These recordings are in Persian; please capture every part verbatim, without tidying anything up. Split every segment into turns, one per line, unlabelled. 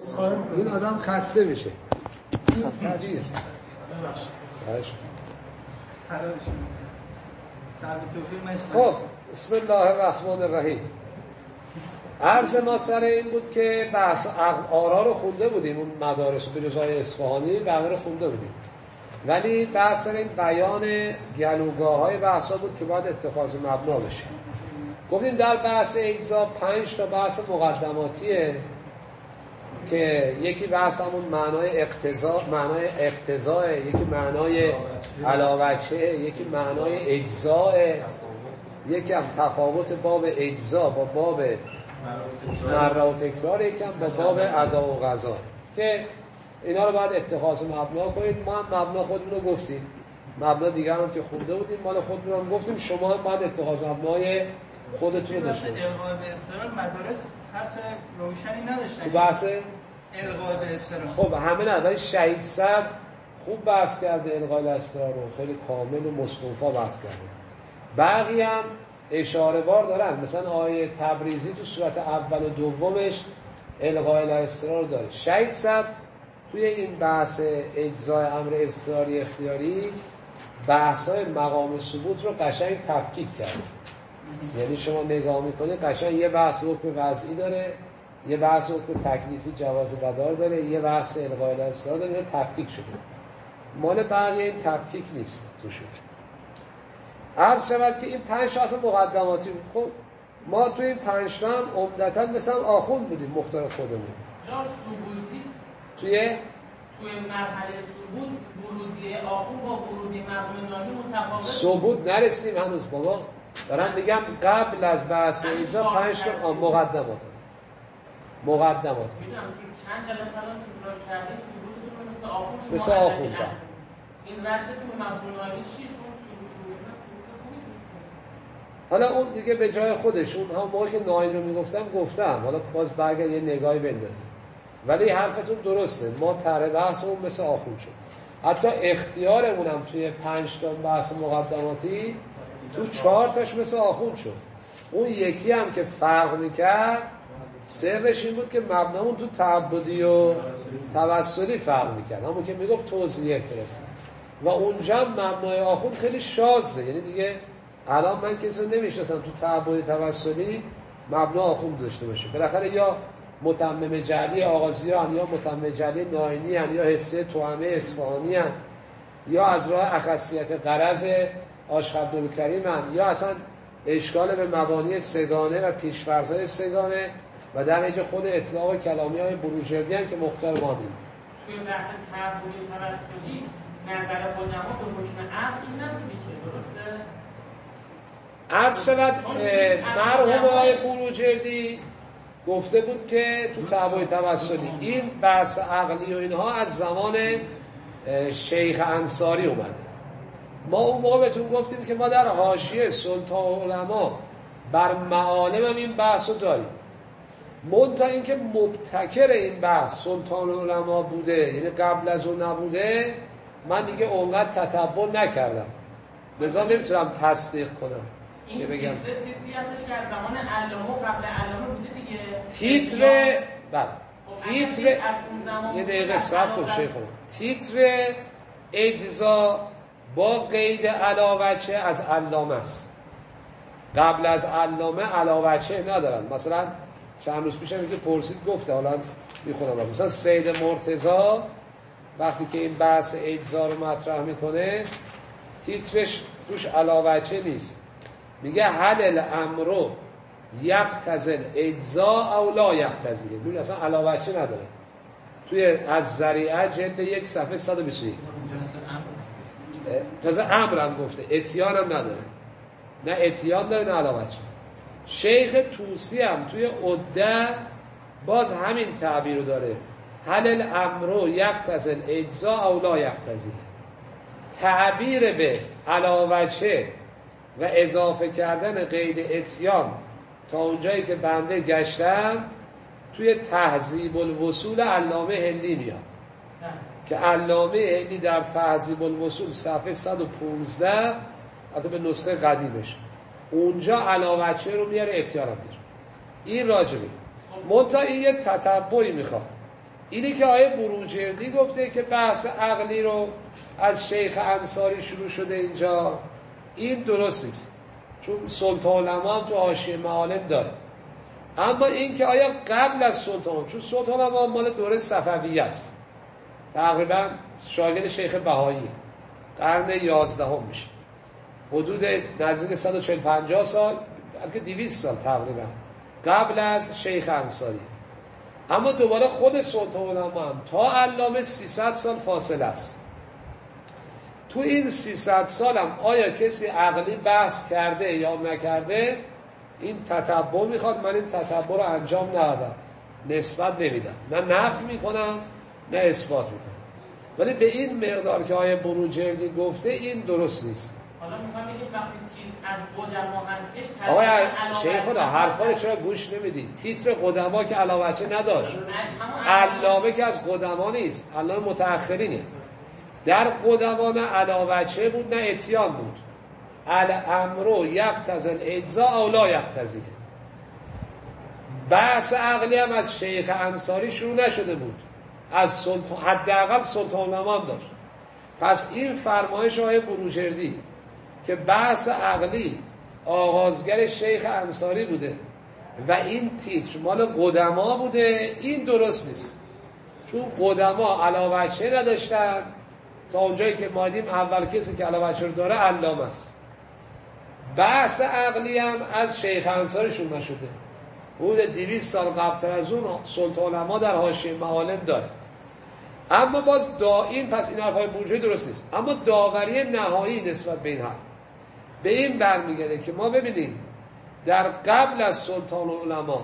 این آدم خسته میشه. تغییر خب بسم الله الرحمن الرحیم. عرض ما سر این بود که بحث آرا رو خونده بودیم، اون مدارس به جزای اصفهانی بقیه رو خونده بودیم، ولی بحث سر این بیان گلوگاه های بحثا بود که باید اتخاذ مبنا بشه. گفتیم در بحث اجزا پنج تا بحث مقدماتیه که یکی بحث همون معنای اقتضا، معنای اقتضا، یکی معنای علاوچه، یکی معنای اجزا، یکی هم تفاوت باب اجزا با باب مره و تکرار، یکی هم با باب ادا و قضا، که اینا رو باید اتخاذ مبنا کنید. ما هم مبنا خودمون رو گفتیم، مبنا دیگر هم که خونده بودیم مال خودمون هم گفتیم، شما هم باید اتخاذ مبنای خودتون رو داشته باشید.
الغای به استقرار مدارس حرف روشنی نداشتن
تو بحث
الغای به استقرار.
خب همه نه، ولی شهید صدر خوب بحث کرده الغای به استقرار رو، خیلی کامل و مستوفا بحث کرده. بقیه هم اشاره بار دارن، مثلا آیه تبریزی تو صورت اول و دومش الغای به استقرار داره. شهید صدر توی این بحث اجزای امر اضطراری اختیاری بحث‌های مقام ثبوت رو قشنگ تفکیک کرده. یعنی شما نگاه میکنید قشنگ یه بحث حکم وضعی داره، یه بحث حکم تکلیفی جواز بدار داره، یه بحث الغای الاستقرار داره، تفکیک شده. مال بقیه این تفکیک نیست توشون. عرض شود که این پنج تا اصلا مقدماتی بود. خب ما توی این پنج تا هم عمدتاً مثلا آخوند بودیم مختار خودمون. توی
توی مرحله ثبوت ورودی آخوند با ورودی مقام نامی متفاوته.
ثبوت نرسیدیم هنوز بابا. دارم میگم قبل از بحث ایزا پنج تا مقدمات مقدمات
میدونم که چند جلسه الان تکرار کردیم ثبوتتون مثل آخوند شما
مثل آخوند
این ردتون مقام چیه؟ چون ثبوت روشن
حالا اون دیگه به جای خودش، اون هم موقعی که ناین رو میگفتم گفتم، حالا باز برگرد یه نگاهی بندازیم، ولی حرفتون درسته. ما طرح بحثمون مثل آخوند شد. حتی اختیارمون هم توی پنج تا بحث مقدماتی تو چهار تاش مثل آخوند شد. اون یکی هم که فرق میکرد سرش این بود که مبنامون تو تعبدی و توسلی فرق میکرد، همون که میگفت توضیح احتراز، و اونجا هم مبنای آخوند خیلی شازه. یعنی دیگه الان من کسی رو نمیشناسم تو تعبدی توسلی مبنا آخوند داشته باشه. بالاخره یا متمم جعلی آغازی هن، یا متمم جعلی ناینی هن، یا حصه توامه اصفهانی هن، یا از راه اخصیت غرض عاشق عبدالکریم هن، یا اصلا اشکال به مبانی سگانه و پیشفرض‌های سگانه و در نتیجه خود اطلاق کلامی های بروجردی هن که مختار مانیم.
توی بحث تعبدی توسلی نظر علما به حکم عقل چی نمیشه، درسته؟
عرض شود مرحوم آقای بروجردی گفته بود که تو تعبدی توسلی این بحث عقلی و اینها از زمان شیخ انصاری اومده. ما اون موقع بهتون گفتیم که ما در حاشیه سلطان علما بر معالم هم این بحث رو داریم. منتها این که مبتکر این بحث سلطان علما بوده، یعنی قبل از اون نبوده، من دیگه اونقدر تتبع نکردم، لذا نمیتونم تصدیق کنم که بگم
این تیتری هستش که از زمان علامه قبل علامه بوده دیگه.
تیتر بله تیتر یه دقیقه صبر کن شیخ خانم. تیتر اجزا با قید علاوچه از علامه است. قبل از علامه علاوچه ندارن. مثلا چند روز پیش هم که پرسید گفته، حالا میخونم، مثلا سید مرتضی وقتی که این بحث اجزا رو مطرح میکنه تیترش توش علاوچه نیست، میگه هل الامر یقتضی اجزا او لا یقتضی. ببین اصلا علاوچه نداره. توی از ذریعه جلد یک صفحه صد و بیست و یک تازه امرم گفته، اتیان هم نداره، نه اتیان داره نه علاوچه. شیخ طوسی هم توی عده باز همین تعبیر رو داره، هل الامر یقتضی الاجزا او لا یقتضی. تعبیر به علاوچه و اضافه کردن قید اتیان تا اونجایی که بنده گشتم توی تهذیب الوصول علامه هندی میاد که علامه هندی در تهذیب الوصول صفحه صد و پانزده حتی به نسخه قدیمش اونجا علاوچه رو میاره اتیان هم میاره. این راجبه منتها این یه تتبعی میخواد. اینی که آیه بروجردی گفته که بحث عقلی رو از شیخ انصاری شروع شده اینجا، این درست نیست، چون سلطان العلماء تو حاشیه معالم داره. اما این که آیا قبل از سلطان، چون سلطان العلماء مال دوره صفویه است، تقریبا شاگرد شیخ بهایی قرن یازدهم میشه، حدود نزدیک صد و چهل پنجاه سال، بلکه دویست سال تقریبا قبل از شیخ انصاری. اما دوباره خود سلطان العلماء هم تا علامه سیصد سال فاصله است. تو این سیصد سال هم آیا کسی عقلی بحث کرده یا نکرده، این تتبع میخواد. من این تتبع رو انجام ندادم، نسبت نمیدم، نه نفی میکنم نه اثبات میکنم. ولی به این مقدار که آیه بروجردی گفته این درست نیست.
حالا میخوام بگید وقتی چیز از قدما هستش،
آقای شیخ خدا حرفا رو چرا گوش نمیدید؟ تیتر قدما که علاوه نداشت، علامه که از قدما نیست، علامه متأخرینه. در قدما نه علاوه بود نه اتیان بود. الامر یقتضی الاجزاء او لا یقتضی. بحث عقلی هم از شیخ انصاری شروع نشده بود، از سلطان، حداقل سلطان العلماء هم داشت. پس این فرمایش آیه بروجردی که بحث عقلی آغازگر شیخ انصاری بوده و این تیتر مال قدما بوده، این درست نیست. چون قدما علاوه نداشتن. تا اونجایی که ما دیدیم اول کسی که علاوه رو داره علامه است. بحث عقلی هم از شیخ انصاری شروع نشده، حدود دویست سال قبل از اون سلطان العلماء در حاشیه معالم داره. اما باز دا این پس این حرفای بروجردی درست نیست. اما داوری نهایی نسبت به این حرف به این برمیگرده که ما ببینیم در قبل از سلطان العلماء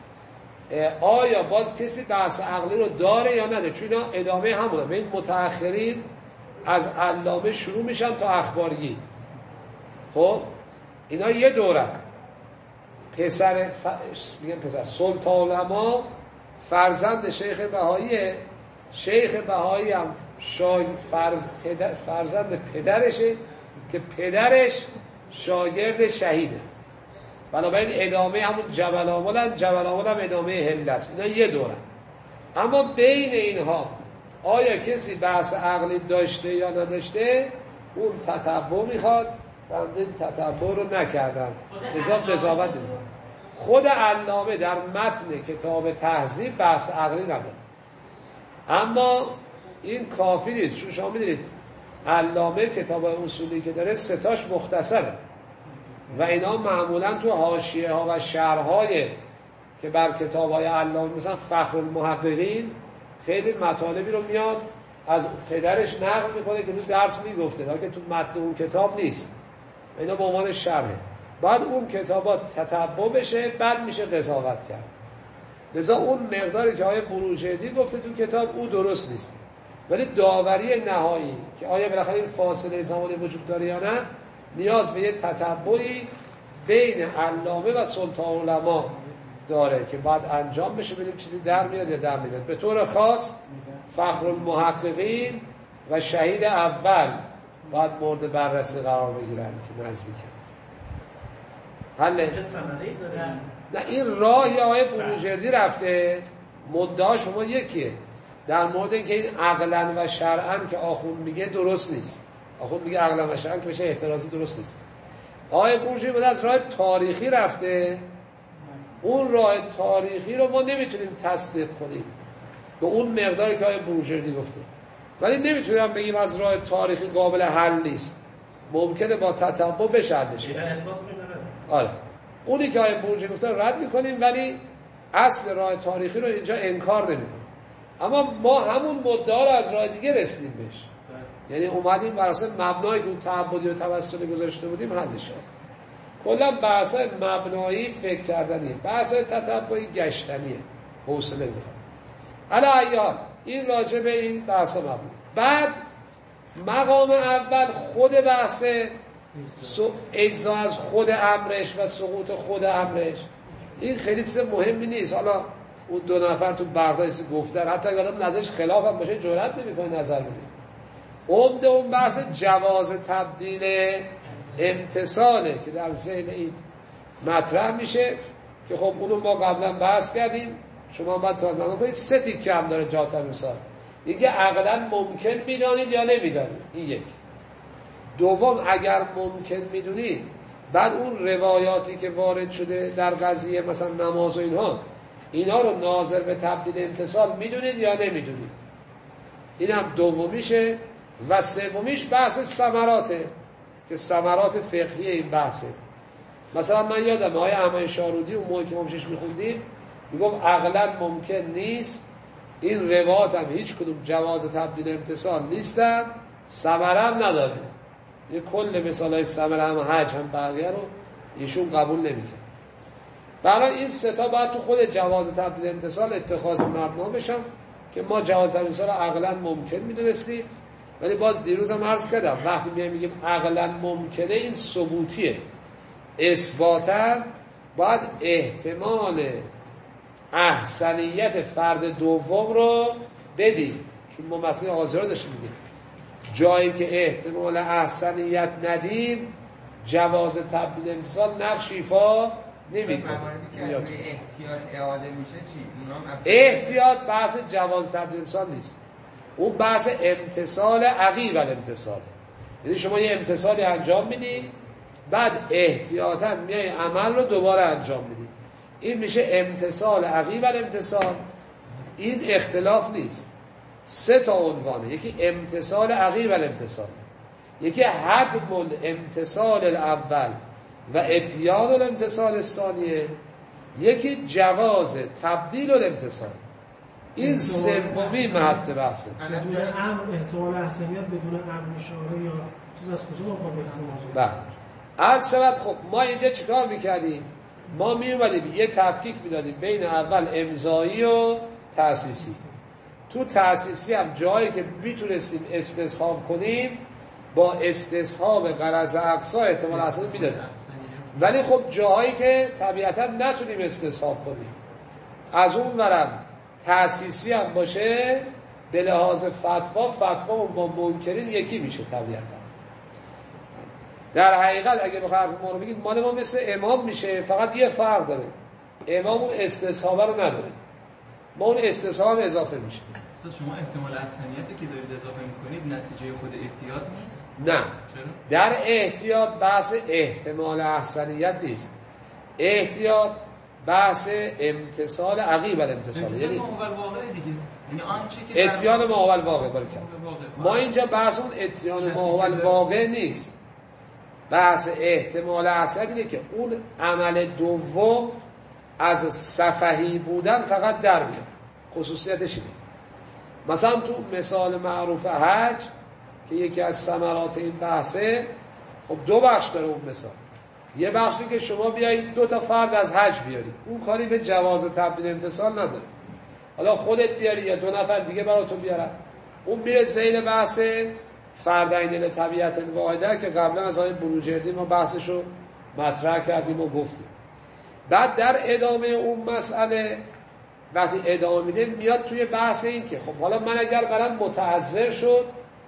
آیا باز کسی بحث عقلی رو داره یا نداره. چون اینا ادامه همونه. به این متأخرین از علامه شروع میشن تا اخبارگی. خب اینا یه دوره پسر ف... میگم پسر سلطان العلماء فرزند شیخ بهاییه. شیخ بهایی هم شای فرز... پدر... فرزند پدرشه که پدرش شاگرد شهیده. بنابراین ادامه همون جبل آمدن، جبل آمدن ادامه هله است. اینا یه دوره. اما بین اینها آیا کسی بحث عقلی داشته یا نداشته، اون تتبع میخواد. بنده تتبع رو نکردن، نظام قضاوت نمی‌کنه. خود علامه در متن کتاب تهذیب بحث عقلی نداره. اما این کافی نیست، چون شما میدونید علامه کتاب اصولی که داره ستاش مختصره و اینا معمولا تو حاشیه ها و شرحهای که بر کتاب های علامه مثلا فخر المحققین خیلی مطالبی رو میاد از پدرش نقل میکنه که تو درس میگفته، که تو متن اون کتاب نیست. اینا به عنوان شرحه. بعد اون کتابات تتبع بشه، بعد میشه قضاوت کرد. لذا اون مقداری که آیه بروجردی گفته تو کتاب او درست نیست. ولی داوری نهایی که آیا بالاخره این فاصله زمانی وجود داره یا نه، نیاز به یه تتبعی بین علامه و سلطان العلماء داره که بعد انجام بشه، ببینیم چیزی در میاد یا در نمیاد. به طور خاص فخر المحققین و شهید اول باید مورد بررسی قرار بگیرن که نزدیکه. حله؟ نه این راه یا آیه بروجردی رفته، مدعاش ما یکیه در مورد اینکه این عقلن و شرعن که آخوند میگه درست نیست. آخوند میگه عقلن و شرعن که بشه احترازی درست نیست. آیه بروجردی بود از راه تاریخی رفته. اون راه تاریخی رو ما نمیتونیم تصدیق کنیم به اون مقداری که آیه بروجردی گفته، ولی نمیتونیم بگیم از راه تاریخی قابل حل نیست. ممکنه با تتبع بشه حلش. آره اونی که آیه بروجردی گفته رد میکنیم، ولی اصل راه تاریخی رو اینجا انکار نمیکنیم. اما ما همون مدعا رو از راه دیگه رسیدیم بهش، یعنی اومدیم بر اساس مبنایی که اون تعبدی و توسلی گذاشته بودیم حلش کرد. کلا بحث مبنایی فکر کردنیه، بحث تتبعی گشتنیه، حوصله میخواد. علی ایال این راجع به این بحث مبنی. بعد مقام اول خود بحث اجزا از خود امرش و سقوط خود امرش، این خیلی چیز مهمی نیست. حالا اون دو نفر تو بغداد گفتن، حتی اگه آدم نظرش خلاف هم باشه جرئت نمی‌کنه نظر بده. عمده اون بحث جواز تبدیل امتصاله که در ذهن این مطرح میشه که خب اونو ما قبلا بحث کردیم شما باید تا کنید سه تیکه هم داره جواز تبدیل امتثال. یکی عقلا ممکن میدانید یا نمیدانید، این یک. دوم اگر ممکن میدونید بعد اون روایاتی که وارد شده در قضیه مثلا نماز و اینها، اینا رو ناظر به تبدیل امتثال میدونید یا نمیدونید. این هم دومیشه. و سومیش بحث ثمراته که ثمرات فقهی این بحثه. مثلا من یادم آقای احمد شارودی اون موقعی که ما پیشش میخوندیم میگم عقلا ممکن نیست، این روایات هم هیچ کدوم جواز تبدیل امتثال نیستن، ثمره هم نداره. یه کل مثالای ثمره هم حج هم بقیه رو ایشون قبول نمیکنه. برای این سه تا باید تو خود جواز تبدیل امتثال اتخاذ مبنا بشن که ما جواز تبدیل امتثال عقلا ممکن میدونستیم. ولی باز دیروز هم عرض کردم وقتی میایم میگیم عقلا ممکنه، این ثبوتیه. اثباتا باید احتمال احسنیت فرد دوم رو بدی، چون ما مسئله آزار داشتیم میگیم جایی که احتمال احسنیت ندیم جواز تبدیل امتثال نقش ایفا نمیکنه.
احتیاط اعاده میشه چی؟
احتیاط بحث جواز تبدیل امتثال نیست، اون بحث امتثال عقیب الامتثال. یعنی شما یه امتثالی انجام میدی بعد احتیاطاً میای عمل رو دوباره انجام میدی، این میشه امتثال عقیب الامتثال. این اختلاف نیست. سه تا عنوانه، یکی امتثال عقیب الامتثال، یکی حدم الامتثال الاول و اتیان الامتثال الثانیه، یکی جواز تبدیل الامتثال. این سومی محط بحثه.
بدون امر احتمال احسنیت بدون امر اشاره یا چیز از کجا ما احتمال؟
بله. عرض شود خب ما اینجا چیکار میکردیم؟ ما میومدیم یه تفکیک میدادیم بین اول امضایی و تأسیسی. تو تأسیسی هم جایی که میتونستیم استصحاب کنیم با استصحاب غرض اقصا احتمال احسنیت میدادیم. ولی خب جاهایی که طبیعتا نتونیم استصحاب کنیم، از اون ورم تأسیسی هم باشه، به لحاظ فتوا فتوا با منکرین یکی میشه طبیعتا. در حقیقت اگه بخواه حرف ما رو بگید مال ما مثل امام میشه، فقط یه فرق داره، امام اون استصحابه رو نداره، ما اون استصحاب اضافه میشه.
اصلا شما احتمال احسنیتی که دارید اضافه میکنید نتیجه خود احتیاط نیست؟
نه. چرا؟ در احتیاط بحث احتمال احسنیت نیست، احتیاط بحث امتثال عقیب الامتثال، یعنی
ماول واقع دیگه، یعنی آنچه که
اتیان ماول واقع برکت. ما اینجا بحث اون اتیان ماول واقع نیست، بحث احتمال احسنیت اینه که اون عمل دوم از سفهی بودن فقط در میاد. خصوصیتش اینه. مثلا تو مثال معروف حج که یکی از ثمرات این بحثه، خب دو بخش داره اون مثال. یه بخشی که شما بیایید دو تا فرد از حج بیارید، اون کاری به جواز تبدیل امتثال نداره. حالا خودت بیاری یا دو نفر دیگه براتون بیارن، اون میره زیر بحث فردین لطبیعت واحده که قبلا از آقای بروجردی ما بحثشو مطرح کردیم و گفتیم. بعد در ادامه اون مسئله وقتی ادامه میده میاد توی بحث این که خب حالا من اگر برام متعذر شد،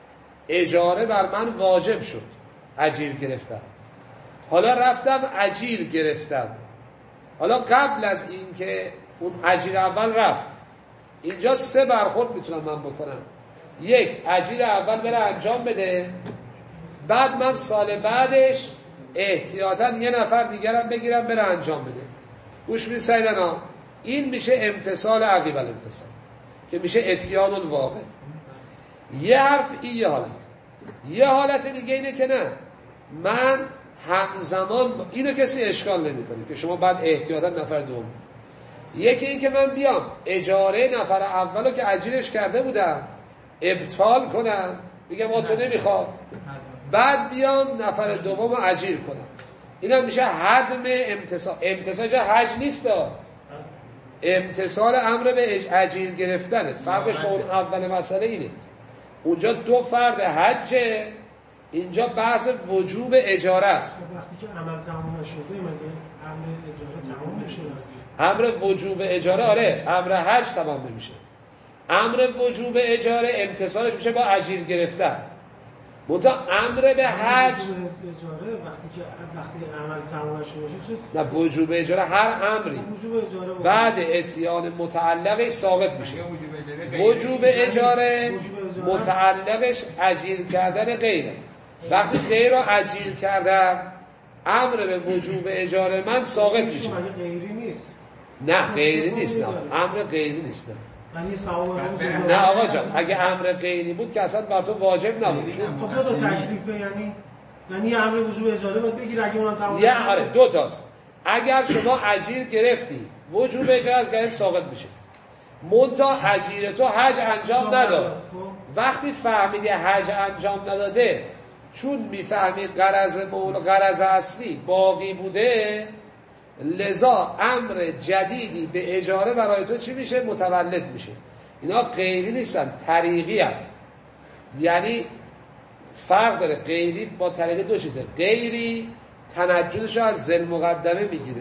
اجاره بر من واجب شد، اجیر گرفتم، حالا رفتم اجیر گرفتم، حالا قبل از این که اون اجیر اول رفت، اینجا سه برخورد میتونم من بکنم. یک، اجیر اول بره انجام بده، بعد من سال بعدش احتیاطاً یه نفر دیگرم بگیرم بره انجام بده. گوش می سیدنا، این میشه امتثال عقیب الامتثال که میشه اتیان الواقع. یه حرف این یه حالت. یه حالت دیگه اینه که نه، من همزمان اینو کسی اشکال نمیکنه که شما بعد احتیاطاً نفر دوم. یکی این که من بیام اجاره نفر اولو که اجیرش کرده بودم ابطال کنم، بگم ما تو نمیخواد، بعد بیام نفر دوم اجیر کنم، اینا میشه حدم امتثال. امتثال جا حج نیست، امتثال امر به اجیر گرفتنه. فرقش با اون اول مسئله اینه، اونجا دو فرد حجه، اینجا بحث وجوب اجاره است.
وقتی که عمل تمام نشده مگه امر اجاره تمام میشه؟
امر وجوب اجاره آره، امر حج تمام نمیشه. امر وجوب اجاره امتثالش میشه با اجیر گرفتن. منتها امر به حج
وجوب اجاره وقتی که وقتی عمل تمام شده باشه چه؟
نه، وجوب اجاره هر امری
وجوب اجاره
بعد اتیان متعلقش ثابت میشه.
وجوب اجاره
وجوب اجاره
وجوب اجاره.
متعلقش اجیر کردن غیره. وقتی غیر رو اجیر کردن امر به وجوب اجاره من ساقط میشه.
مگه غیری نیست؟
نه غیری نیست، نه امر غیری نیست. نه
یعنی ثواب
نه آقا جان، اگه امر غیری بود که اصلا بر تو واجب نبود. چون
خب دو تا تکلیفه، یعنی یعنی امر وجوب اجاره باید بگیر اگه اونم تمام
یه آره دو تاست. اگر شما اجیر گرفتی وجوب اجاره از غیر ساقط میشه. منتها اجیر تو حج انجام نداد. وقتی فهمیدی حج انجام نداده چون میفهمی غرض مول غرض اصلی باقی بوده، لذا امر جدیدی به اجاره برای تو چی میشه؟ متولد میشه. اینا غیری نیستن، طریقی هست. یعنی فرق داره غیری با طریقی. دو چیزه. غیری تنجدش از ذل مقدمه میگیره،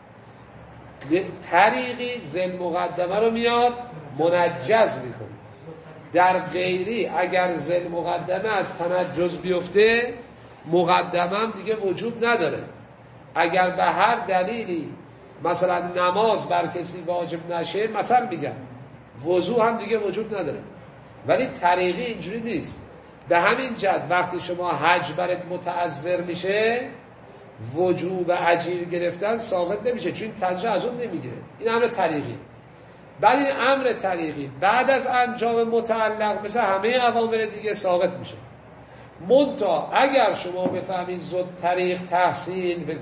طریقی ذل مقدمه رو میاد منجز میکنه. در غیری اگر ذل مقدمه از تنجز بیفته مقدمه هم دیگه وجود نداره. اگر به هر دلیلی مثلا نماز بر کسی واجب نشه، مثلا میگم وضو هم دیگه وجود نداره. ولی طریقی اینجوری نیست. به همین جهت وقتی شما حج برات متعذر میشه وجوب اجیر گرفتن ثابت نمیشه، چون تجربه از اون نمیگیره. این امر طریقی. بعد این امر طریقی بعد از انجام متعلق مثل همه اوامر دیگه ثابت میشه. منتها اگر شما بفهمید زود طریق تحصیل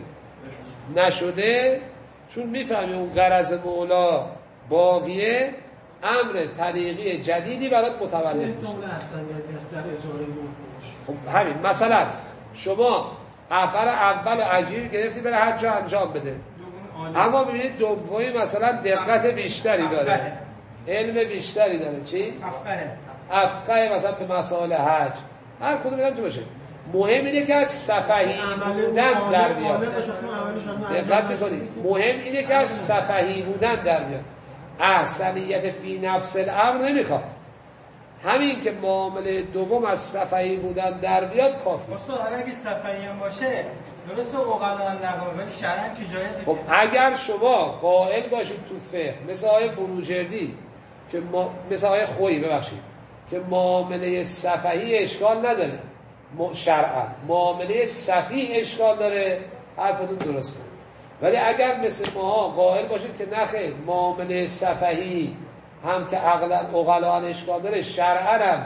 نشده، چون میفهمی اون غرض مولا باقیه، امر طریقی جدیدی برات متولد میشه.
احتمال احسنیتی است در اجاره
خب همین مثلا شما نفر اول اجیر گرفتی برای حج انجام بده، اما ببینید دومی مثلا دقت بیشتری داره، علم بیشتری داره. چی؟
افقه
افقه مثلا به مسائل حج، هر کدوم اینم تو باشه. مهم اینه که از صفحی بودن در بیاد. دقت بکنید، مهم اینه که از صفحی بودن در بیاد. احسنیت فی نفس الامر نمیخواد. همین که معامله دوم از صفحی بودن در بیاد کافی.
استاد اگه صفحی هم باشه درسته اوقلا نقل، ولی شرعاً که جایزه.
خب اگر شما قائل باشید تو فقه مثل آیه بروجردی که ما مثل آیه خویی ببخشید که معامله صفحی اشکال نداره شرعاً، معامله صفیح اشکال داره، حرفتون درسته. ولی اگر مثل ما قائل باشید که نخیر معامله صفحی هم که عقلا عقلا اشکال داره شرعاً هم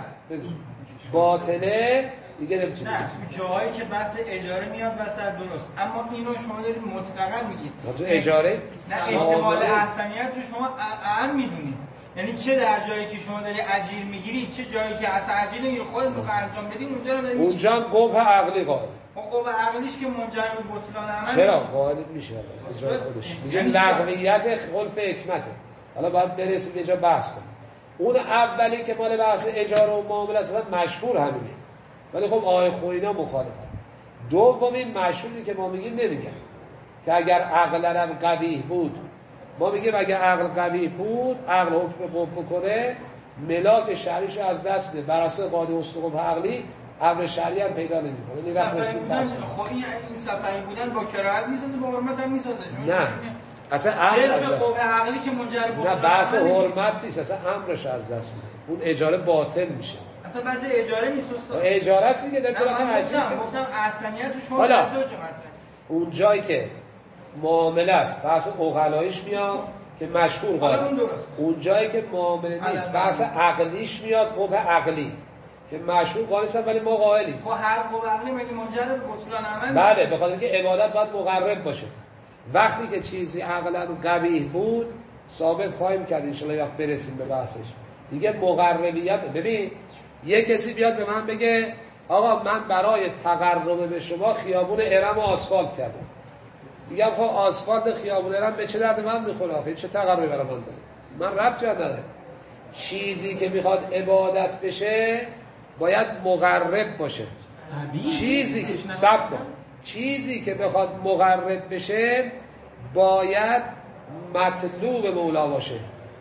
باطله، دیگه نمیتونید.
نه جایی که بحث اجاره میاد وسط درست، اما اینو شما دارید مطلقاً میگید.
تو اجاره
نه احتمال احسنیت رو شما اهم میدونید. یعنی چه در جایی که شما داری اجیر میگیری، چه جایی که اصلا اجیر نمیگیری خودت میخوای انجام بدی، اونجا رو داری.
اونجا هم قبح عقلی قائل.
قبح عقلیش که منجر به بطلان عمل
چرا قائل میشه؟ اجاره خودش میگه لغویت خلف حکمته. حالا باید برسیم یه جا بحث کنیم. اون اولی که مال بحث اجاره و معامله اصلا مشهور همینه، ولی خب آیه خوینا مخالفه. دومین مشهوری که ما میگیم نمیگن که اگر عقل هم قبیح بود، ما میگیم اگر عقل قبیح بود عقل حکم قبح بکنه ملاک شرعیش از دست میده، بر اساس قاعده اصل قبح عقلی امر شرعی هم پیدا نمیکنه. این وقت
صفحی بودن خب این این صفحی بودن با کراهت میسازه، با حرمت هم میسازه.
نه اصلا عقل از دست
قبح عقلی که منجر به
نه بحث حرمت نیست، اصلا امرش از دست میده، اون اجاره باطل میشه.
اصلا بحث اجاره نیست استاد،
اجاره است دیگه. در طرف عجیب
گفتم احسنیت شما در دو جهت.
اون جایی که معامله است بحث عقلاییش میاد که مشهور قائل، اون جایی که معامله نیست بحث عقلیش میاد قبح عقلی که مشهور قائل است، ولی ما قائلیم.
خب هر قبح عقلی مگه منجر به بطلان عمل؟
بله، به خاطر اینکه عبادت باید مقرب باشه. وقتی که چیزی عقلا قبیح بود ثابت خواهیم کرد ان شاء الله وقت برسیم به بحثش دیگه. مقربیت ببین، یه کسی بیاد به من بگه آقا من برای تقرب به شما خیابون ارم آسفالت کردم، میگم خب آسفالت خیابون ارم به چه درد من میخوره؟ آخه چه تقربی برای من داره؟ من ربط جا نداره. چیزی که میخواد عبادت بشه باید مقرب باشه. چیزی که صبر کن، چیزی که بخواد مقرب بشه باید مطلوب مولا باشه.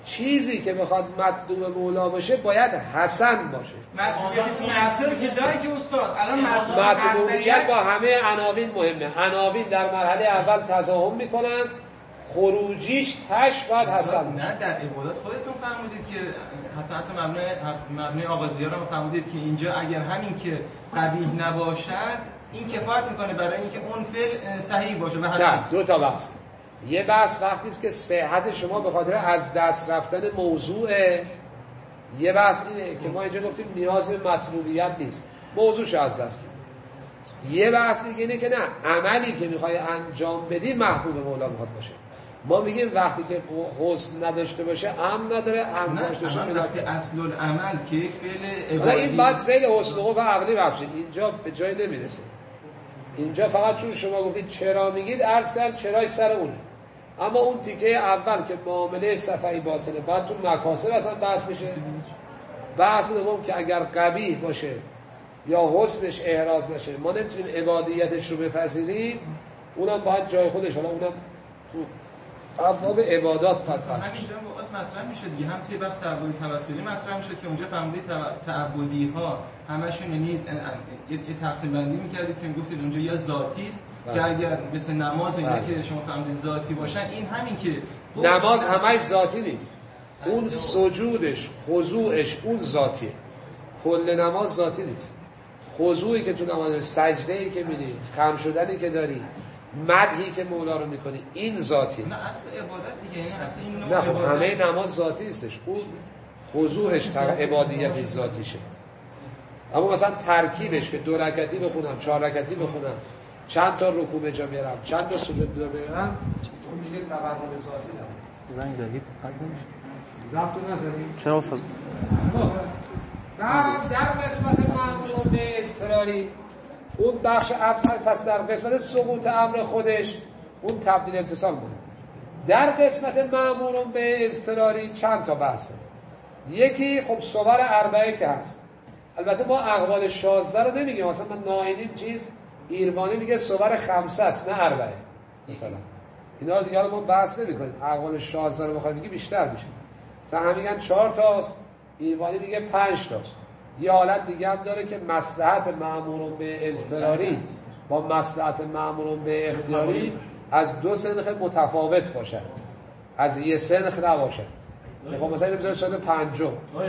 چیزی که بخواد مطلوب مولا باشه باید حسن باشه.
مطلوبیت فی نفسه رو که داره که استاد الان
مطلوبیت با همه عناوین مهمه. عناوین در مرحله اول تضاهم میکنن، خروجیش تش باید حسن.
نه در عبادات خودتون فرمودید که حتی حتی مبنای مبنای آغازی‌ها رو فرمودید که اینجا اگر همین که قبیح نباشد این کفایت میکنه برای اینکه اون فعل صحیح باشه و حسن.
نه، دو تا بحث. یه بحث وقتی است که صحت شما به خاطر از دست رفتن موضوعه، یه بحث اینه که ما اینجا گفتیم نیاز به مطلوبیت نیست، موضوعش از دست. یه بحث دیگه اینه که نه، عملی که میخوای انجام بدی محبوب مولا میخواد باشه. ما میگیم وقتی که حسن نداشته باشه امن نداره، امن داشته باشه
وقتی اصل العمل که یک فعل عبادی.
این بعد زیل حسن و عقلی بحث شد، اینجا به جای نمیرسه. اینجا فقط چون شما گفتید چرا میگید عرض کردم چرای سر اونه. اما اون تیکه اول که معامله صفحی باطنه، بعد تو مکاسب اصلا بحث میشه. بحث دوم که اگر قبیح باشه یا حسنش احراز نشه ما نمیتونیم عبادیتش رو بپذیریم، اونم باید جای خودش، حالا اونم تو ابواب عبادات پد پس
میشه. همینجا باز مطرح میشه دیگه، هم توی بس تعبدی توسلی مطرح میشه که اونجا فهمیدید تعبدی ها همشون یعنی یه تقسیم بندی میکردید که میگفتید اونجا یا ذاتی است که اگر مثل نماز اینا که شما فهمیدید ذاتی باشن، این همین که
نماز همش ذاتی نیست، اون سجودش خضوعش اون ذاتیه، کل نماز ذاتی نیست. خضوعی که تو نماز، سجده‌ای که می‌کنی، خم شدنی که داری، مدحی که مولا رو می‌کنی، این ذاتیه.
نه اصل عبادت دیگه، یعنی اصل این
نه خب همه نماز ذاتی نیستش، اون خضوعش تر عبادیت ذاتیشه. اما مثلا ترکیبش که دو رکعتی بخونم، چهار رکعتی بخونم، چند تا رکوع به جا بیارم، چند تا سجود بیارم، اون میگه تبرد ذاتی داره.
زنگ زدید فرق نمیشه.
ضبط نزدید؟
چرا استاد؟
بعد در قسمت مأمور به اضطراری اون بخش اول، پس در قسمت سقوط امر خودش اون تبدیل امتصال بود. در قسمت مأمور به اضطراری چند تا بحثه. یکی خب صور اربعه که هست، البته ما اقوال شازده رو نمیگیم، مثلا من ناینیم چیز ایربانی میگه صور خمسه است نه اربعه مثلا، اینا رو دیگه ما بحث نمی‌کنیم. اقوال شازده رو بخوایم بگیم بیشتر میشه، مثلا هم میگن چهار تاست، ایربانی میگه پنج تاست. یه حالت دیگه هم داره که مصلحت مأمور به اضطراری با مصلحت مأمور به اختیاری از دو سنخ متفاوت باشن، از یه سنخ نباشن. که خب مثلا بذاره سال پنجم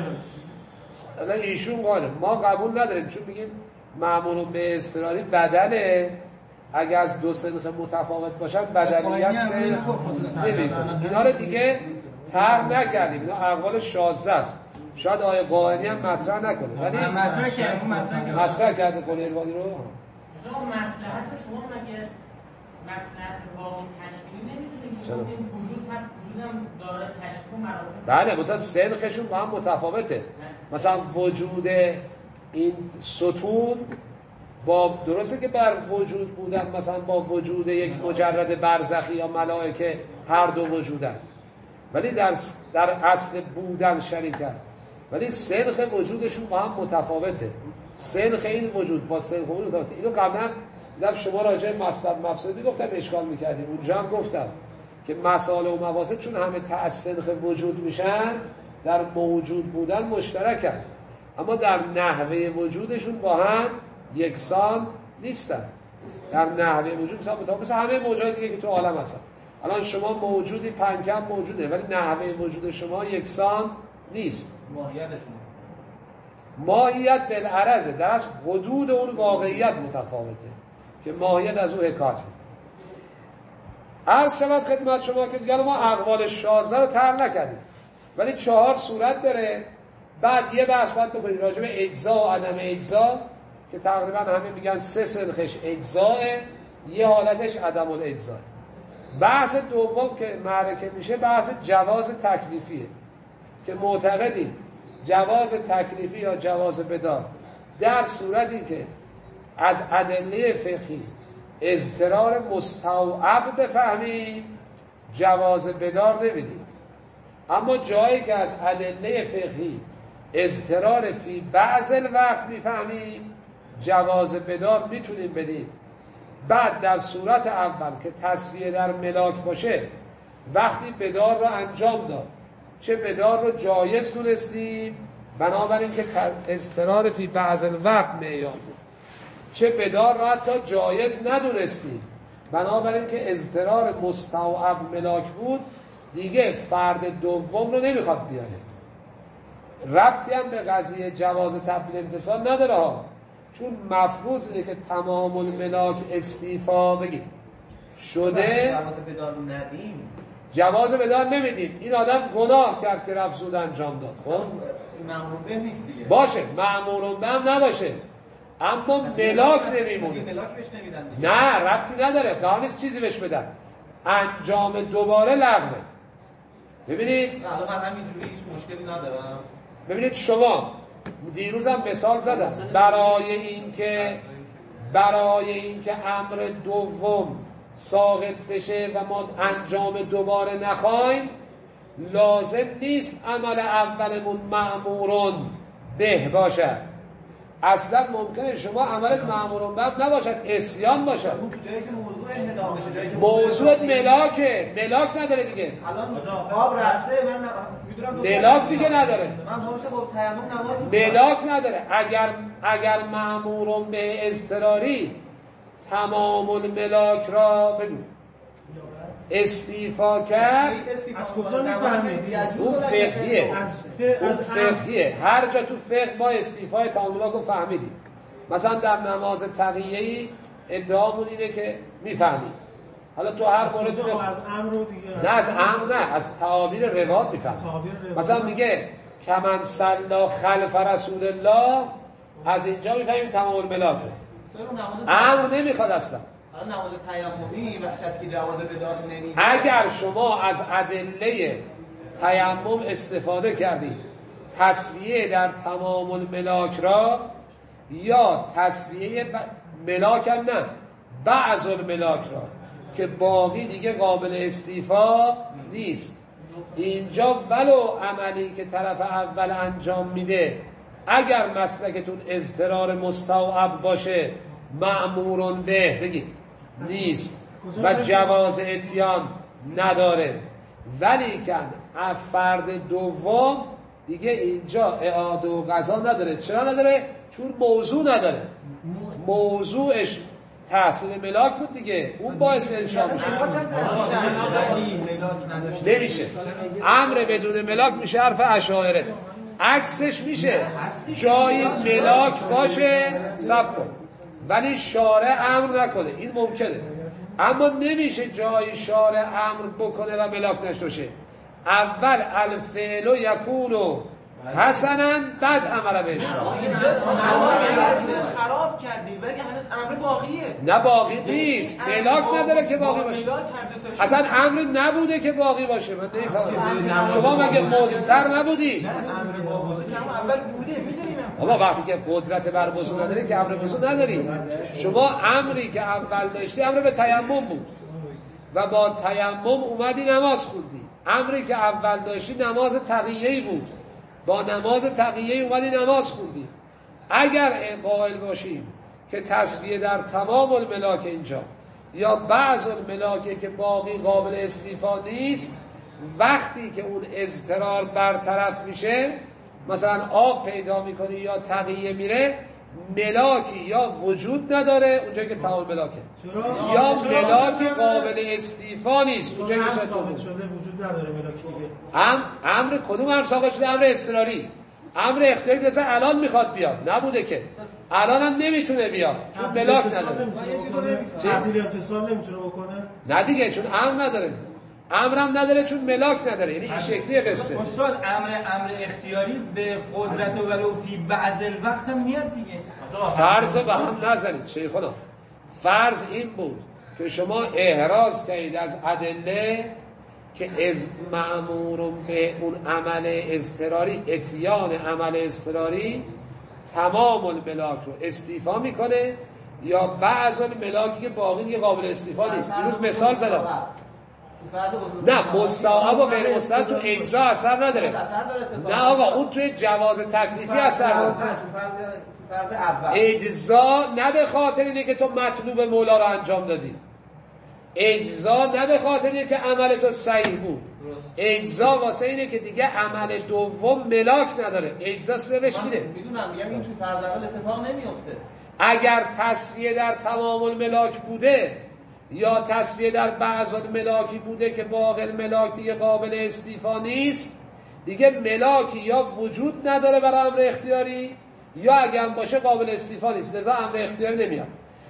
الان ایشون قانه ما قبول نداریم، چون میگیم مأمور به اضطراری بدنه، اگه از دو سنخ متفاوت باشن بدنیت سنخ نمیکنه. اینا رو دیگه طرح نکردیم، اینا اقوال شاذ است، شاید آیه قائنی هم مطرح نکنه، ولی
مطرح کرده
مطرح کرده قول ایرانی رو.
شما مصلحت شما مگه مصلحت واقعی تشکیلی نمیدونید که این وجود هست، وجودم داره تشکیل و مراتب.
بله، متا سنخشون با هم متفاوته. مثلا وجود این ستون با درسته که بر وجود بودن، مثلا با وجود یک مجرد برزخی یا ملائکه هر دو وجودن، ولی در در اصل بودن شریکن، ولی سنخ وجودشون با هم متفاوته. سنخ این وجود با سنخ وجود متفاوته. اینو قبلا در شما راجع به مصلحت مفسد میگفتم اشکال میکردیم، اونجا هم گفتم که مسائل و مفاسد چون همه تأسنخ وجود میشن در موجود بودن مشترکن، اما در نحوه وجودشون با هم یکسان نیستن. در نحوه وجود مثلا متفاوت، مثل همه موجوداتی دیگه که تو عالم هستن. الان شما موجودی پنجم موجوده، ولی نحوه وجود شما یکسان نیست.
ماهیتشون
ماهیت بالعرضه، در اصل حدود اون واقعیت متفاوته که ماهیت از اون حکایت می‌کنه. عرض شود خدمت شما که دیگه ما اقوال شاذه رو طرح نکردیم، ولی چهار صورت داره. بعد یه بحث باید بکنید راجع به اجزا و عدم اجزا که تقریبا همه میگن سه سنخش اجزاه، یه حالتش عدم الاجزا. بحث دوم که معرکه میشه بحث جواز تکلیفیه که معتقدیم جواز تکلیفی یا جواز بدار در صورتی که از ادله فقهی اضطرار مستوعب بفهمیم جواز بدار نمیدیم، اما جایی که از ادله فقهی اضطرار فی بعض الوقت میفهمیم جواز بدار میتونیم بدیم. بعد در صورت اول که تصفیه در ملاک باشه، وقتی بدار رو انجام داد چه بدار رو جایز دونستیم بنابراین که اضطرار فی بعض الوقت معیار بود، چه بدار رو حتی جایز ندونستیم بنابراین که اضطرار مستوعب ملاک بود، دیگه فرد دوم رو نمیخواد بیاره. ربطی هم به قضیه جواز تبدیل امتصال نداره ها، چون مفروض اینه که تمام الملاک استیفا بگید شده،
جواز بدار ندیم،
جواز بدار نمیدیم. این آدم گناه کرد که رفت زود انجام داد. خب
مأمور به نیست دیگه،
باشه مأمور به هم نباشه، اما ملاک نمیمونه.
ملاک بهش نمیدن دیگه.
نه ربطی نداره، قرار نیست چیزی بهش بدن، انجام دوباره لغوه. ببینید
الان من همینجوری هیچ مشکلی ندارم.
ببینید شما دیروز هم مثال زدم، برای اینکه برای اینکه امر دوم ساقط بشه و ما انجام دوباره نخوایم، لازم نیست عمل اولمون مأمورون به باشد. اصلا ممکنه شما عملت مأمورون به نباشد، عصیان باشد.
اون تو جایی که موضوع انهدام بشه، جایی که
موضوع ملاکه، ملاک نداره دیگه.
الان آب رفته، من میدونم
ملاک دیگه نداره.
من همیشه با تیمم نماز میخونم.
ملاک نداره. اگر اگر مأمورون به اضطراری تمام الملاک را بگو استیفا کرد،
از کجا میفهمید؟
اون فقهیه، اون فقهیه. هر جا تو فقه ما استیفای تمام الملاک رو فهمیدیم. مثلا در نماز تقیه‌ای ادعامون اینه که میفهمید. حالا تو هر مورد
از امر رو دیگه،
نه از امر نه، از تعابیر روایت میفهمید. مثلا میگه کمن صلا خلف رسول الله، از اینجا میفهمیم تمام الملاک. امر نمیخواد اصلا.
حالا نماز تیممی و کسی که جواز بدار نمیده،
اگر شما از ادله تیمم استفاده کردید تسویه در تمام الملاک را، یا تسویه ب... ملاک هم نه بعض الملاک را که باقی دیگه قابل استیفا نیست، اینجا ولو عملی که طرف اول انجام میده اگر مسلکتون اضطرار مستوعب باشه مأمورون به بگید نیست و جواز اتیان نداره، ولی که فرد دوم دیگه اینجا اعاده و قضا نداره. چرا نداره؟ چون موضوع نداره، موضوعش تحصیل ملاک بود دیگه، اون باعث انشاء میشه. نمیشه امر بدون ملاک، میشه حرف اشاعره. عکسش میشه جای ملاک باشه سب کن ولی شارع امر نکنه، این ممکنه. اما نمیشه جای شارع امر بکنه و ملاک نشه. اول الفعل یکون حسنا بعد امر به اشراع.
اینجا خراب کردی ولی هنوز امر باقیه.
نه باقی نیست، ملاک نداره که باقی باشه. اصلا امر نبوده که باقی باشه. من نمیفهمم شما مگه مضطر نبودی؟
نه امر با وضو اول بوده، میدونیم.
بابا وقتی که قدرت بر وضو نداری که امر وضو نداری. شما امری که اول داشتی امر به تیمم بود و با تیمم اومدی نماز خوندی. امری که اول داشتی نماز تقیه‌ای بود، با نماز تقیه‌ای اومدی نماز خوندی. اگر قائل باشیم که تسویه در تمام الملاک اینجا یا بعض الملاکی که باقی قابل استیفا نیست، وقتی که اون اضطرار برطرف میشه، مثلا آب پیدا میکنی یا تقیه میره، ملاکی یا وجود نداره اونجایی که تمام ملاکه، یا ملاک قابل استیفا نیست اونجایی که ثابت
شده وجود نداره ملاکی دیگه.
ام امر کدوم امر ثابت شده؟ امر اضطراری. امر اختیاری که الان میخواد بیاد، نبوده که الان هم نمیتونه بیاد چون ملاک نداره.
تعبیر امتصال نمیتونه بکنه؟
نه دیگه، چون امر نداره، امرم نداره چون ملاک نداره. یعنی این شکلی قصه.
استاد امر امر اختیاری به قدرت و ولو فی بعض الوقت هم میاد دیگه.
فرض به هم نزنید شیخنا. فرض این بود که شما احراز کردید از ادله که از مأمور به اون عمل اضطراری، اتیان عمل اضطراری تمام الملاک رو استیفا میکنه یا بعض الملاکی که باقی دیگه قابل استیفا نیست. دیروز مثال زدم. نه مستوعب و غیر مستوعب تو اجزا اثر نداره. نه آقا اون توی جواز تکلیفی اثر داره. اجزا نه به خاطر اینه که تو مطلوب مولا رو انجام دادی، اجزا نه به خاطر اینه که عمل تو صحیح بود، اجزا واسه اینه که دیگه عمل دوم ملاک نداره. اجزا سرش اینه.
میدونم میگم این تو فرض اول اتفاق نمیفته.
اگر تسویه در تمام الملاک بوده یا تسویه در بعض الملاکی بوده که باقی الملاک دیگه قابل استیفا نیست، دیگه ملاکی یا وجود نداره برای امر اختیاری یا اگر هم باشه قابل استیفا نیست، لذا امر اختیاری نمیاد.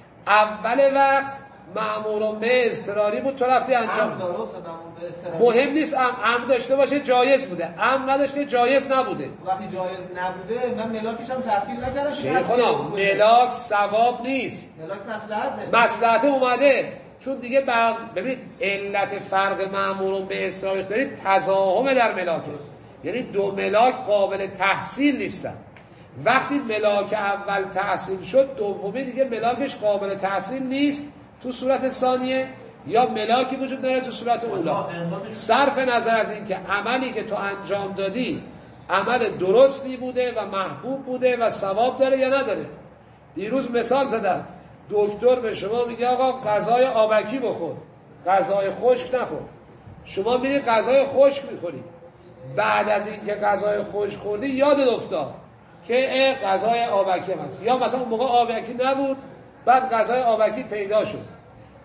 اول وقت مأمور به اضطراری بود، تو رفتی انجام. مهم نیست ام امر داشته باشه جایز بوده، امر نداشته جایز نبوده.
وقتی جایز نبوده من ملاکش هم تحصیل نکردم.
شیخ خدا ملاک ثواب نیست،
ملاک مصلحته.
مصلحت اومده، چون دیگه بق... ببینید علت فرق مأمور به اضطراری اختیاری تضاهم در ملاکه، یعنی دو ملاک قابل تحصیل نیستن. وقتی ملاک اول تحصیل شد دومی دیگه ملاکش قابل تحصیل نیست تو صورت ثانیه، یا ملاکی وجود داره تو صورت اولا. صرف نظر از این که عملی که تو انجام دادی عمل درستی بوده و محبوب بوده و ثواب داره یا نداره. دیروز مثال زدم، دکتر به شما میگه آقا غذای آبکی بخور، غذای خشک نخور. شما میری غذای خشک میخوری، بعد از اینکه غذای خشک خوردی یادت افتاد که غذای آبکی هست، یا مثلا اون موقع آبکی نبود بعد غذای آبکی پیدا شد.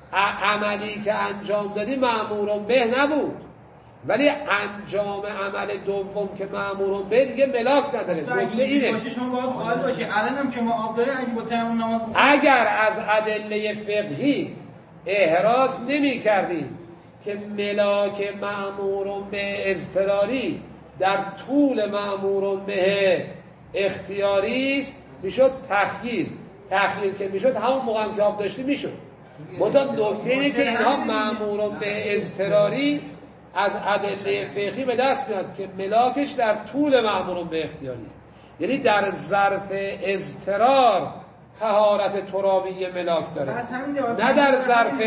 عملی که انجام دادی مأمور به نبود، ولی انجام عمل دوم که مأمور به دیگه ملاک نداره. نکته اینه
باشه شما باید قائل باشی الان هم که ما آب داریم اگه با تیمم نماز بخونیم،
اگر از ادله فقهی احراز نمی کردیم که ملاک مأمور به اضطراری در طول مأمور به اختیاری است، میشد تخییر. تخییر که میشد همون موقع هم که آب داشتی میشد. منتها نکته اینه که اینها مأمور به اضطراری از ادله فقهی به دست میاد که ملاکش در طول مأمور به اختیاری، یعنی در ظرف اضطرار طهارت ترابی ملاک داره، نه در ظرف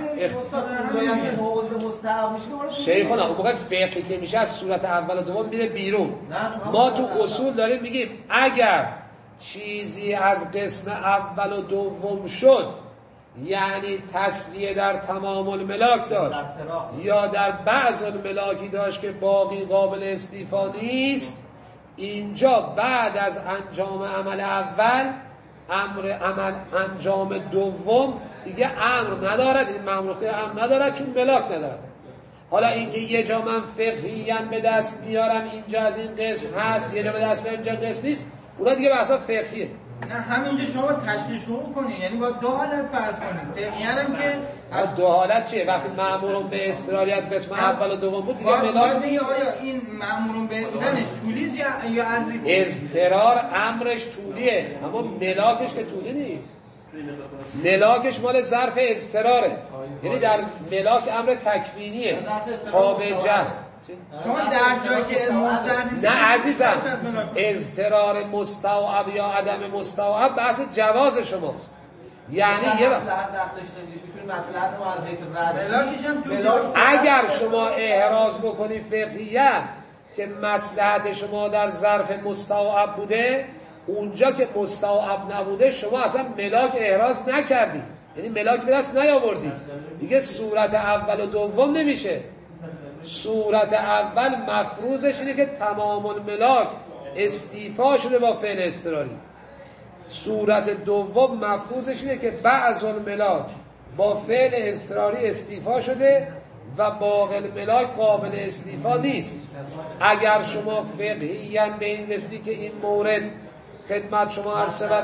شیخونا. اون موقع فقهی که میشه از صورت اول و دوم میره بیرون. ما تو اصول داریم میگیم اگر چیزی از قسم اول و دوم شد، یعنی تسویه در تمام الملاک داشت یا در بعض الملاکی داشت که باقی قابل استیفا نیست، اینجا بعد از انجام عمل اول امر عمل انجام دوم دیگه امر ندارد، این مملوکه امر ندارد چون ملاک ندارد. حالا اینکه یه جا من فقهیاً به دست میارم اینجا از این قسم هست، یه جا به دست میارم اینجا قسم نیست، اونا دیگه بحثا فقهیه.
نه همینجا شما تشریح شروع کنی، یعنی با دو حالت فرض کنید. فقهیاً هم که
از دو حالت چیه؟ وقتی مأمور به اضطراری از قسم اول و دوم بود دیگه ملاک
دیگه. آیا این مأمور به بودنش طولیه یا یا عرضی؟
اضطرار امرش طولیه اما ملاکش که طولی نیست. ملاکش مال ظرف اضطراره، یعنی در ملاک امر تکوینیه تابع جهل.
چون در جایی که مستعد
نه عزیزم، اضطرار مستوعب یا عدم مستوعب بحث جواز شماست. یعنی یه
مصلحت داخلش نمیدید، میتونی مصلحت رو از حیث وضعی
اگر شما احراز بکنی فقهیاً که مصلحت شما در ظرف مستوعب بوده، اونجا که مستوعب نبوده شما اصلا ملاک احراز نکردی، یعنی ملاک به دست نیاوردی، دیگه صورت اول و دوم نمیشه. صورت اول مفروضش اینه که تمام الملاک استیفا شده با فعل اضطراری. صورت دوم مفروضش اینه که بعض الملاک با فعل اضطراری استیفا شده و باقی الملاک قابل استیفا نیست. اگر شما فقهیاً به این رسیدی که این مورد خدمت شما عرض شود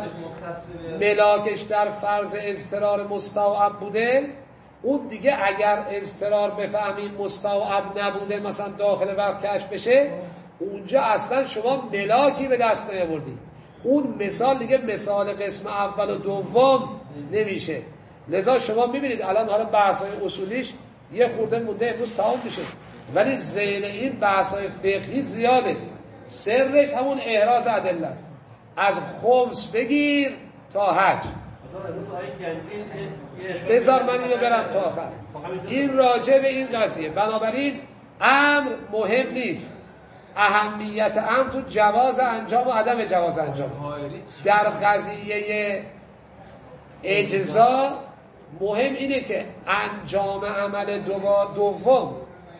ملاکش در فرض اضطرار مستوعب بوده، اون دیگه اگر اضطرار بفهمیم مستوعب نبوده مثلا داخل وقت کشف بشه، اونجا اصلا شما ملاکی به دست نیاوردی. اون مثال دیگه مثال قسم اول و دوم نمیشه. لذا شما میبینید الان حالا بحث‌های اصولیش یه خورده مونده امروز تمام میشه، ولی زیر این بحث‌های فقهی زیاده. سرش همون احراز ادله است، از خمس بگیر تا حج. بذار من اینو برم تا آخر. این راجع به این قضیه. بنابراین امر مهم نیست، اهمیت امر تو جواز انجام و عدم جواز انجام. در قضیه اجزا مهم اینه که انجام عمل دوم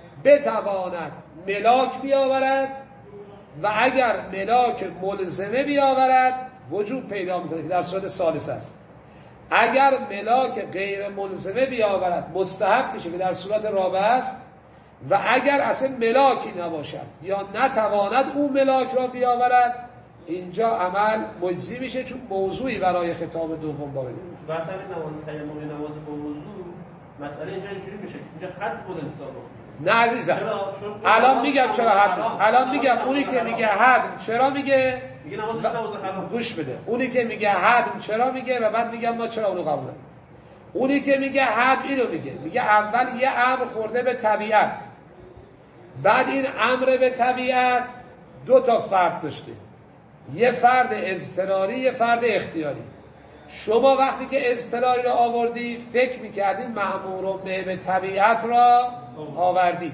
بتواند ملاک بیاورد و اگر ملاک ملزمه بیاورد وجود پیدا میکنه که در صورت ثالث است. اگر ملاک غیر ملزمه بیاورد مستحب میشه که در صورت رابعه است. و اگر اصلا ملاکی نباشد یا نتواند اون ملاک را بیاورد اینجا عمل مجزی میشه، چون موضوعی برای خطاب دوم باقی نمیشه.
واسه نماز تیمم نماز با وضو مسئله اینجا اینجوری میشه که اینجا خط خود انتصاب
نه عزیزم، الان میگم چرا حد الان میگم اونی که میگه حد چرا میگه
میگه نمازش نماز حرام.
گوش بده، اونی که میگه حد چرا میگه و بعد میگم ما چرا اونو قبول نداریم. اونی که میگه حد اینو میگه میگه اول یه امر خورده به طبیعت، بعد این امر به طبیعت دو تا فرد داشته، یه فرد اضطراری یه فرد اختیاری. شما وقتی که اضطراری رو آوردی فکر میکردی مأمور به طبیعت را آوردی،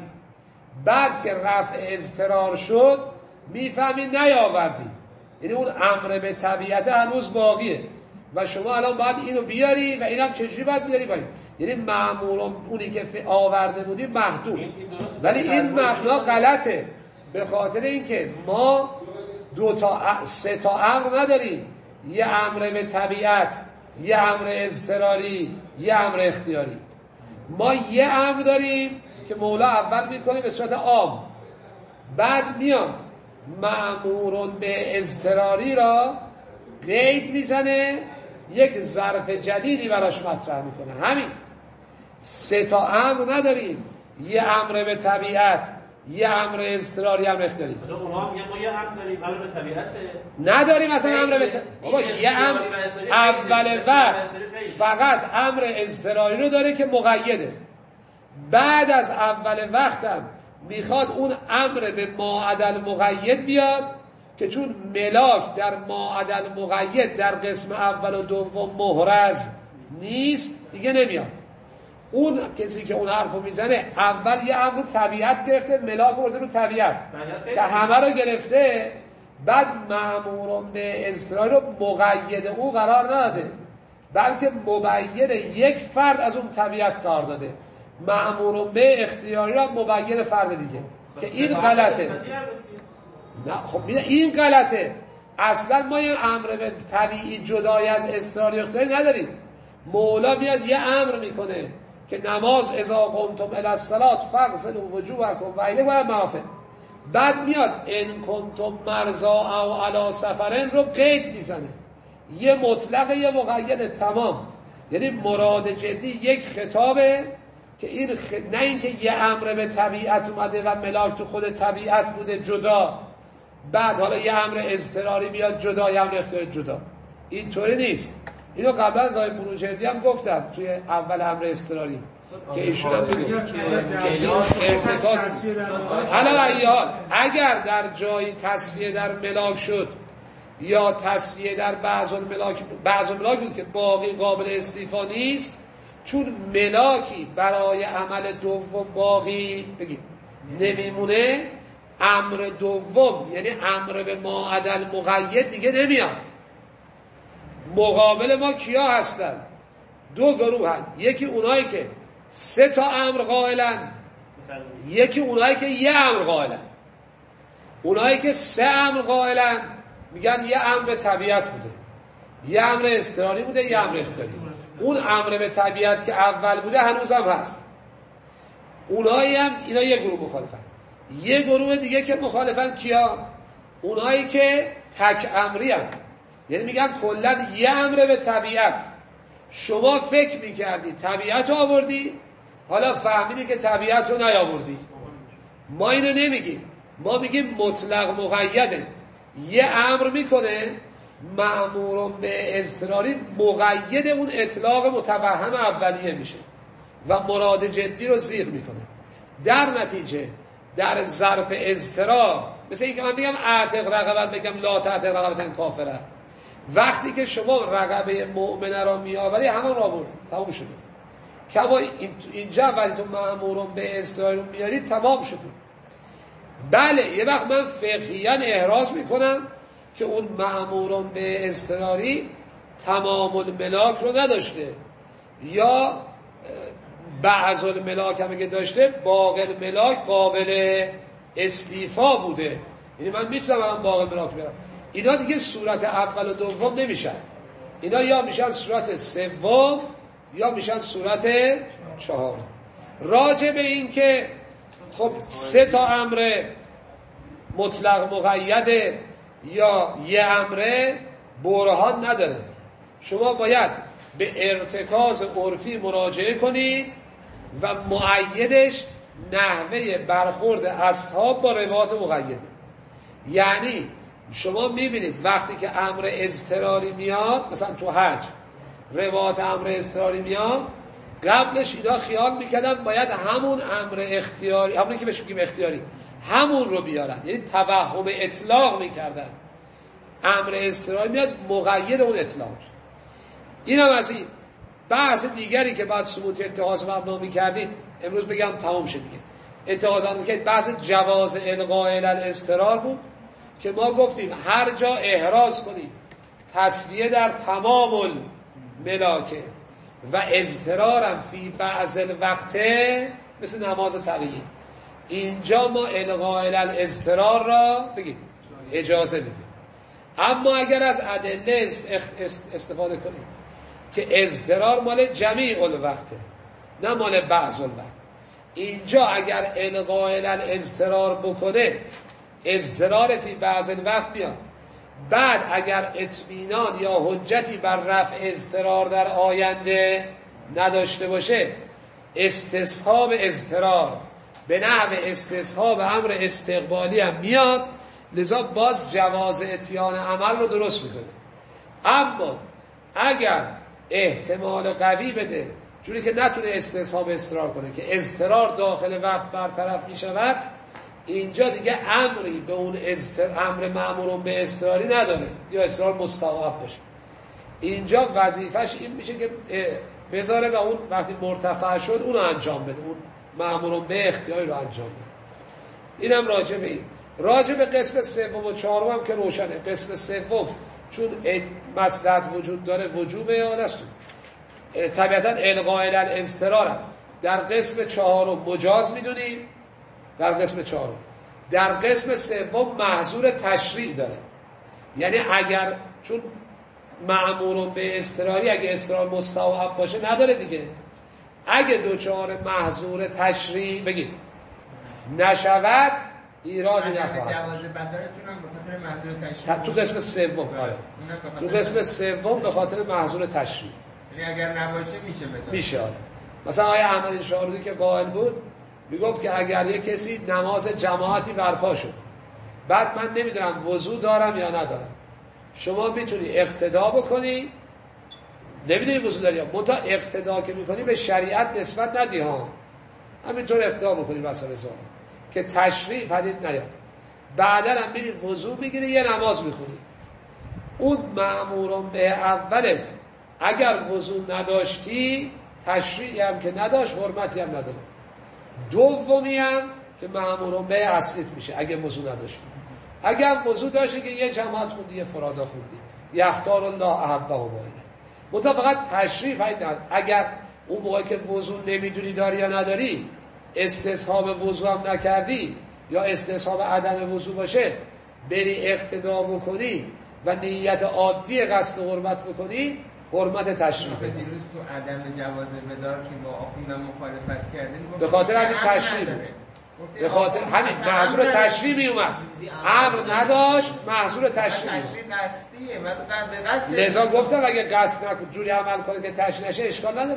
بعد که رفع اضطرار شد میفهمی نیاوردی، یعنی اون امر به طبیعت هنوز باقیه و شما الان باید اینو بیاری و اینم چجوری باید بیاری باید. یعنی مأمور اونی که آورده بودی محدود، ولی این مبنا غلطه به خاطر اینکه ما دو تا سه تا امر نداریم، یه امر به طبیعت، یه امر اضطراری، یه امر اختیاری. ما یه امر داریم که مولا اول میکنه به صورت عام، بعد میاد مأمور به اضطراری را قید میزنه، یک ظرف جدیدی براش مطرح میکنه. همین سه تا امر نداریم، یه امر به طبیعت، یه امر اضطراری، امر اختیاری.
اونها هم یه ما یه امر داریم، امر به طبیعته
نداریم اصلا امر به طبیعت. بابا یه امر اول وقت فقط امر اضطراری رو داره که مقیده، بعد از اول وقتم میخواد اون امر به ماعدل مقید بیاد که چون ملاک در ماعدل مقید در قسم اول و دوم محرز نیست دیگه نمیاد. اون کسی که اون حرفو میزنه اول یه امر طبیعت گرفته، ملاک برده رو طبیعت که همه رو گرفته، بعد مأمور به اضطراری رو مقید او قرار نداده، بلکه مبین یک فرد از اون طبیعت قرار داده. مأمور به اختیاری را مبین فرد دیگه که این غلطه. نه خب این غلطه. اصلا ما یه امر به طبیعی جدای از اضطراری اختیاری نداریم. مولا میاد یه امر میکنه که نماز اذا قمتم الی الصلاة فاغسلوا وجوهکم و الیه المرافق، بعد میاد ان کنتم مرضی او علی سفرن رو قید میزنه، یه مطلق یه مقید تمام. یعنی مراد جدی یک خطابه که این خ... نه اینکه یه امر به طبیعت اومده و ملاک تو خود طبیعت بوده جدا، بعد حالا یه امر اضطراری بیاد جدا، یه امر اختیاری جدا. اینطوری نیست. اینو قبلا از آقای بروجردی هم گفتم توی اول امر اضطراری که ایشون هم بگو ارتکاز حالا ایال اگر در جایی تصفیه در ملاک شد یا تصفیه در بعض الملاک بعض الملاک بود که باقی قابل استیفا نیست، چون ملاکی برای عمل دوم باقی بگید نمیمونه، امر دوم یعنی امر به ماعدل مقید دیگه نمیاد. مقابل ما کیا هستن؟ دو گروه هستن، یکی اونایی که سه تا امر قائلن، یکی اونایی که یه امر قائلن. اونایی که سه امر قائلن میگن یه امر به طبیعت بوده، یه امر اضطراری بوده، یه امر اختیاری. اون امر به طبیعت که اول بوده هنوز هم هست. اونایی هم اینا یه گروه مخالفن. یه گروه دیگه که مخالفن کیا؟ اونایی که تک امری هستن، یعنی میگن کلا یه امر به طبیعت. شما فکر میکردی طبیعت رو آوردی، حالا فهمیدی که طبیعت رو نیاوردی. ما اینو نمیگیم، ما میگیم مطلق مقیده. یه امر میکنه مأمور به اضطراری مقید اون اطلاق متوهم اولیه میشه و مراد جدی رو زیغ میکنه. در نتیجه در ظرف اضطرار مثل اینکه من بگم اعتق رقبت، بگم لا تعتق رقبتن کافره، وقتی که شما رقبه مؤمنه را میآوری همان را آوردی، تمام شده. کما اینجا وقتی تو مأمور به اضطراری رو میاری تمام شده. بله یه وقت من فقهیاً احراز میکنم که اون مأمور به اضطراری تمام الملاک رو نداشته، یا بعض الملاک هم که داشته باقی الملاک قابل استیفا بوده، یعنی من میتونم الان باقی الملاک برم. اینا دیگه صورت اول و دوم نمیشن، اینا یا میشن صورت سوم یا میشن صورت چهار. راجع به این که خب سه تا امر مطلق مقیده یا یه امره برهان نداره، شما باید به ارتکاز عرفی مراجعه کنید و مؤیدش نحوه برخورد اصحاب با روایات مقیده. یعنی شما میبینید وقتی که امر اضطراری میاد، مثلا تو حج روایات امر اضطراری میاد، قبلش اینا خیال میکردن باید همون امر اختیاری، همونی که بهش میگیم اختیاری، همون رو بیارن، یعنی توهم اطلاق میکردن. امر اضطراری میاد مقید اون اطلاق. اینم از این. بحث دیگری که بعد ثبوت اتخاذ مبنا میکردید امروز بگم تمام شد دیگه. اتخاذ میکردید بحث جواز الغاء الاضطرار بود که ما گفتیم هر جا احراز کنید تسویه در تمام الملاکه و اضطرارم فی بعض الوقت مثل نماز تقیه، اینجا ما الغاء الاضطرار را بگید اجازه میدیم. اما اگر از ادله استفاده کنیم که اضطرار مال جمیع الوقته نه مال بعض الوقت، اینجا اگر الغاء الاضطرار بکنه اضطرار فی بعض الوقت میاد، بعد اگر اطمینان یا حجتی بر رفع اضطرار در آینده نداشته باشه استصحاب اضطرار به نحو استصحاب امر استقبالی هم میاد، لذا باز جواز اتیان عمل رو درست میکنه. اما اگر احتمال قوی بده جوری که نتونه استصحاب اضطرار کنه که اضطرار داخل وقت برطرف میشود، اینجا دیگه امری به اون استر... امر مأمورون به اضطراری نداره یا اضطرار مستوعب باشه. اینجا وظیفش این میشه که بذاره و اون وقتی مرتفع شد اونو انجام بده، اون مأمورون به اختیاری رو انجام بده. اینم راجع به این. راجع به قسم سوم و چهارم هم که روشنه. قسم سوم چون مصلحت وجود داره وجوب اعاده است، طبیعتا الغاء الاضطرار در قسم چهارم مجاز میدونیم، در قسم چهارم. در قسم سوم محظور تشریع داره، یعنی اگر چون مأمور به اضطراری اگه اضطرار مستوعب باشه نداره دیگه، اگه دوچار محظور تشریع بگید نشود ایرادی نخواهد.
جواز بدارتون هم به خاطر محظور تشریع
تو قسم سوم آره تو قسم سوم به خاطر محظور تشریع،
یعنی اگر نباشه میشه بدار
میشه آره. مثلا آقای احمد شاروردی که قائل بود میگفت که اگر یک کسی نماز جماعتی برپا شد بعد من نمیدونم وضو دارم یا ندارم، شما میتونی اقتدا بکنی، نمیدونی وضو داری یا منتها اقتدا که میکنی به شریعت نسبت ندی ها، همینطور اقتدا بکنی مثلا زمان که تشریع پدید نیاد، بعدا هم میری وضو میگیری یه نماز میخونی. اون مأمورون به اولت اگر وضو نداشتی تشریعی هم که نداشت حرمتی هم نداره. دومی هم که مأمورون به اصلیت میشه اگه وضو نداشتی. اگر وضو داشتی که یه جماعت خوندی یه فرادا خوندی یختار الله احبه و باید منتها فقط تشریع پدید نیاد. اگر اون موقعی که وضو نمیدونی داری یا نداری استصحاب وضو هم نکردی یا استصحاب عدم وضو باشه بری اقتدا بکنی و نیت عادی قصد حرمت بکنی حرمت تشریع بده.
دیروز تو عدم جواز بدار که با آخوندم مخالفت کردیم
به خاطر همین تشریع بود، به خاطر همین محظور تشریع می اومد، امر نداشت محظور تشریع بود.
تشریع قصدیه بعد به قصد
لذا گفتم اگه قصد نکنه جوری عمل کنه که تشریع نشه اشکال نداره.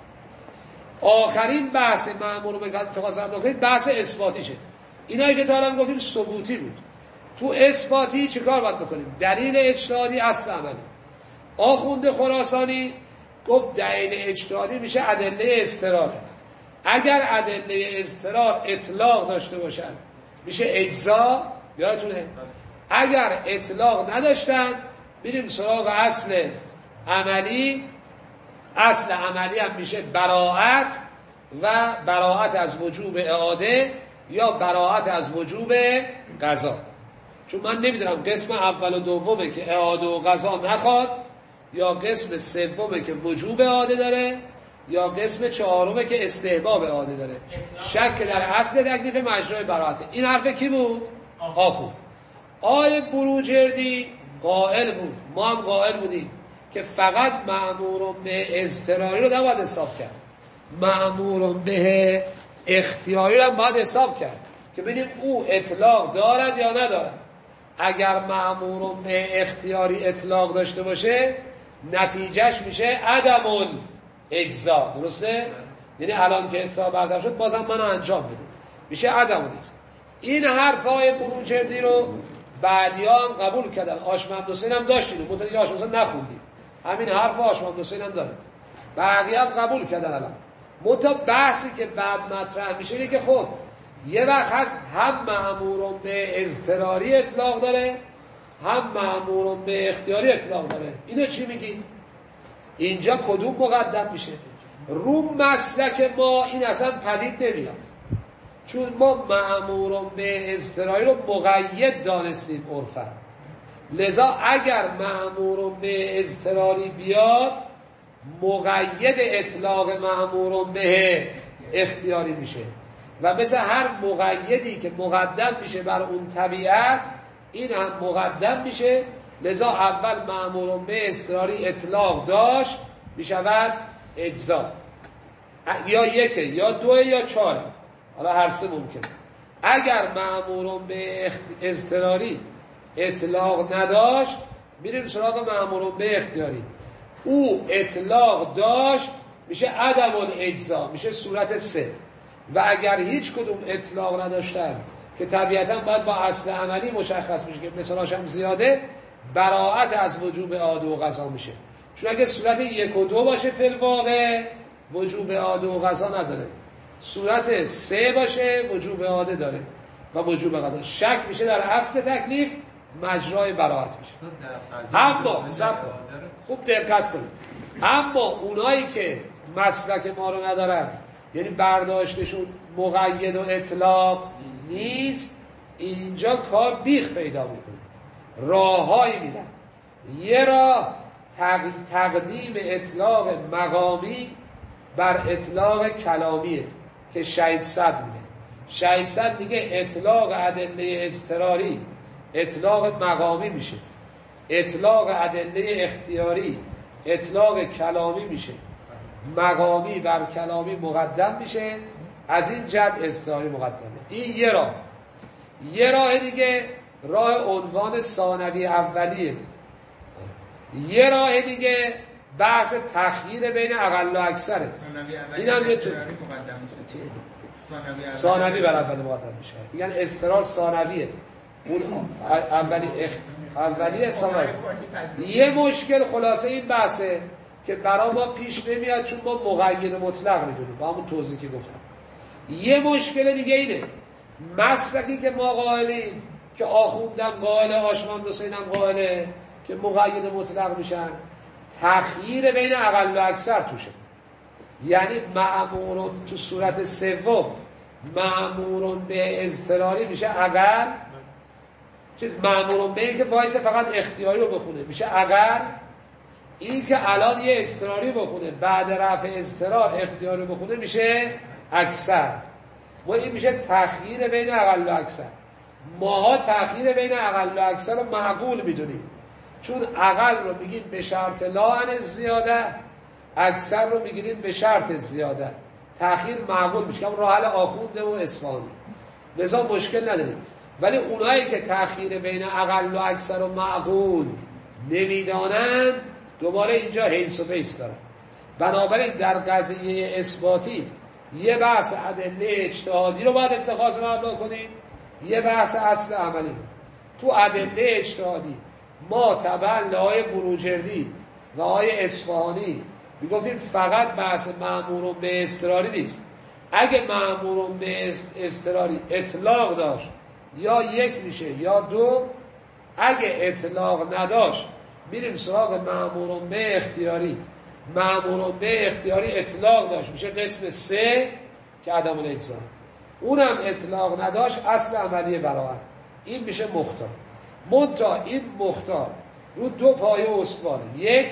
آخرین بحث مأمور به اتخاذ امر کنید بحث اثباتیشه. اینایی که تا الان گفتیم ثبوتی بود. تو اثباتی چیکار باید بکنیم؟ دلیل اجتهادی اصل عملی. آخوند خراسانی گفت دلیل اجتهادی میشه ادله اضطرار. اگر ادله اضطرار اطلاق داشته باشن میشه اجزا، یادتونه؟ اگر اطلاق نداشتن بریم سراغ اصل عملی. اصل عملی هم میشه براءت و براءت از وجوب اعاده یا براءت از وجوب قضا. چون من نمیدونم قسم اول و دومه که اعاده و قضا نخواد یا قسم سومه که وجوب اعاده داره یا قسم چهارمه که استحباب اعاده داره. شک در اصل تکلیف مجرای براعته. این حرف کی بود؟ آخو. آیه بروجردی قائل بود، ما هم قائل بودیم که فقط مأمور به اضطراری رو نباید حساب کرد، مأمور به اختیاری رو هم باید حساب کرد که ببینیم او اطلاق دارد یا ندارد. اگر مأمور به اختیاری اطلاق داشته باشه نتیجهش میشه عدم الاجزا، درسته؟ یعنی الان که حساب بردار شد بازم منو انجام بده، میشه عدم الاجزا. این حرفای بروجردی رو بعدیا هم قبول کردن. آشمند حسین هم داشتیم، منتها دیگه آشمند حسین نخوندیم، همین حرف آشمند حسین هم داره، بقیه هم قبول کردن. الان منتها بحثی که بعد مطرح میشه اینه که خب یه وقت هست هم مأمور به اضطراری اطلاق داره هم مأمور به اختیاری اطلاق داره. اینو چی میگی؟ اینجا کدوم مقدم میشه؟ رو مسلک ما این اصلا پدید نمیاد، چون ما مأمور به اضطراری رو مقید دانستیم عرفا. لذا اگر مأمور به اضطراری بیاد مقید اطلاق مأمور به اختیاری میشه و مثل هر مقیدی که مقدم میشه بر اون طبیعت این هم مقدم میشه. لذا اول مأمور به اضطراری اطلاق داشت میشود اجزا، یا یکه یا دوه یا چهاره، حالا هر سه ممکنه. اگر مأمور به اضطراری اطلاق نداشت میریم سراغ مأمور به اختیاری، او اطلاق داشت میشه عدم الاجزا، میشه صورت سه. و اگر هیچ کدوم اطلاق نداشتن که طبیعتا باید با اصل عملی مشخص میشه که مثلاش هم زیاده، براعت از وجوب اعاده و قضا میشه. چون اگه صورت یک و دو باشه فی الواقع وجوب اعاده و قضا نداره، صورت سه باشه وجوب اعاده داره و وجوب قضا. شک میشه در اصل تکلیف، مجرای براعت میشه. اما سب خوب دقت کنید، اما اونایی که مسلک ما رو ندارن، یعنی برداشتشون مقید و اطلاق نیست، اینجا کار بیخ پیدا میکنه. راههایی میرن. یه راه تقدیم اطلاق مقامی بر اطلاق کلامیه که شهید صد میگه. شهید صد میگه اطلاق ادله اضطراری اطلاق مقامی میشه، اطلاق ادله اختیاری اطلاق کلامی میشه، مقامی بر کلامی مقدم میشه، از این جد اضطراری مقدمه. این یه راه. یه راه دیگه راه عنوان ثانوی اولیه. یه راه دیگه بحث تخییر بین اقل و اکثره. این هم یه طور ثانوی بر اول مقدم میشه، میگن اضطرار ثانویه، اون اولی اولیه ثانوی. یه مشکل خلاصه این بحثه که برای ما پیش نمیاد چون ما مقید مطلق میدونیم، با همون توضیح که گفتم. یه مشکل دیگه اینه، مسلکی که ما قائلیم که آخوندم قائل، آشمند حسینم قائله که مقید مطلق میشن، تخییر بین اقل و اکثر توشه. یعنی مأمور تو صورت سوم مأمور به اضطراری میشه اقل، چیز مأمور به این که باعث فقط اختیاری رو بخونه میشه اقل، این که الان یه اضطراری بخونه بعد رفع اضطرار اختیاری رو بخونه میشه اکثر. و این میشه تخییر بین اقل و اکثر. ماها تخییر بین اقل و اکثر رو معقول میدونیم، چون اقل رو میگیم به شرط لا عن زیاده، اکثر رو میگیریم به شرط زیاده. تخییر معقول میشه، هم راه حل آخونده و اصفهانی، لذا مشکل نداریم. ولی اونایی که تخییر بین اقل و اکثر رو معقول نمیدانند دوباره اینجا حیث و بیس دارن. بنابراین در قضیه اثباتی یه بحث ادله اجتهادی رو باید اتخاذ مبنا کنیم، یه بحث اصل عملی. تو ادله اجتهادی ما تبع لهای بروجردی و آقای اصفهانی میگفتیم فقط بحث مأمور به اضطراری نیست. اگه مأمور به اضطراری اطلاق داشت یا یک میشه یا دو، اگه اطلاق نداشت میریم سراغ مأمور به اختیاری. مأمور به اختیاری اطلاق داشت میشه قسم سه که عدم الاجزا، اونم اطلاق نداشت اصل عملی براعت، این میشه مختار. منتها این مختار رو دو پایه استواره. یک،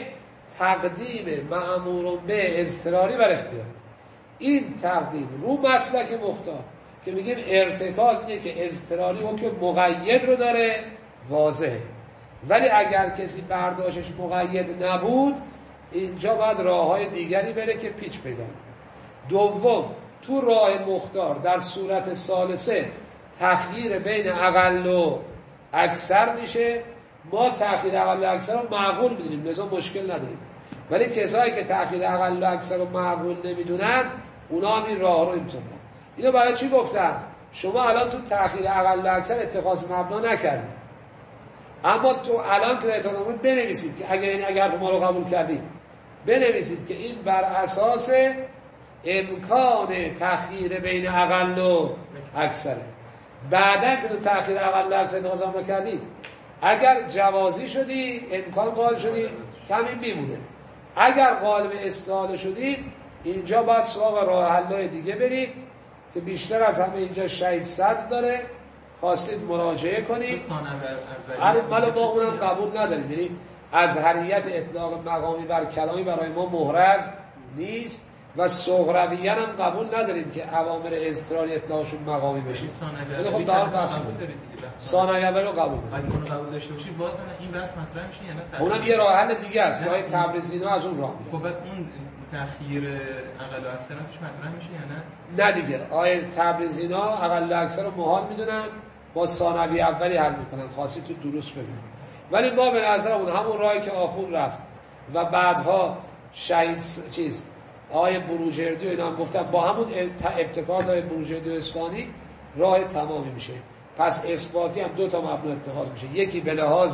تقدیم مأمور به اضطراری بر اختیاری. این تقدیم رو مسلک مختار که میگیم ارتکاز اینه که اضطراری حکم مقید رو داره واضحه، ولی اگر کسی برداشتش مقید نبود اینجا باید راه های دیگری بره که پیچ پیدا. دوم، تو راه مختار در صورت ثالثه تخییر بین اقل و اکثر میشه. ما تخییر اقل و اکثر رو معقول میدونیم، لذا مشکل نداریم، ولی کسایی که تخییر اقل و اکثر رو معقول نمیدونن اونا هم این راه رو امتحان. اینو برای چی گفتم؟ شما الان تو تخییر اقل و اکثر اتخاذ مبنا نکردید، اما تو الان که اتخاذ مبنا بنویسید که اگر این اگر ما رو قبول کردید بنویسید که این بر اساس امکان تخییر بین اقل و اکثره. بعدن که تو تخییر اقل و اکثر اتخاذ مبنا کردید اگر جوازی شدی امکان قائل شدی کمی میمونه، اگر قالب استحاله شدید اینجا باید سراغ راه حل‌های دیگه برید که بیشتر از همه اینجا شهید صدر داره، خواستید مراجعه کنید. ولی ما اونم قبول نداریم، یعنی ازهریت اطلاق مقامی بر کلامی برای ما محرز نیست و صغرویین هم قبول نداریم که اوامر اضطراری اطلاقشون مقامی بشه. ولی خب در بحث ثانویه رو قبول داریم.
اگه اون قبول داشته باشید باز این بحث مطرح میشه یا نه؟
اونم یه راه حل دیگه است که آیه تبریزینا از اون راه میره.
خب بعد اون تخییر اقل و اکثر هم توش مطرح میشه یا نه؟
نه دیگه، آیه تبریزینا اقل و اکثر رو محال میدونن، با ثانوی اولی حل میکنن، خاصی تو دروس ببینن. ولی ما به نظرمون همون راهی که آخون رفت و بعدها شهید چیز آیه بروجردی و اینا هم گفتن با همون ابتکار آیه بروجردی و اصفهانی راه تمامی میشه. پس اثباتی هم دو تا مبنا اتخاذ میشه، یکی به لحاظ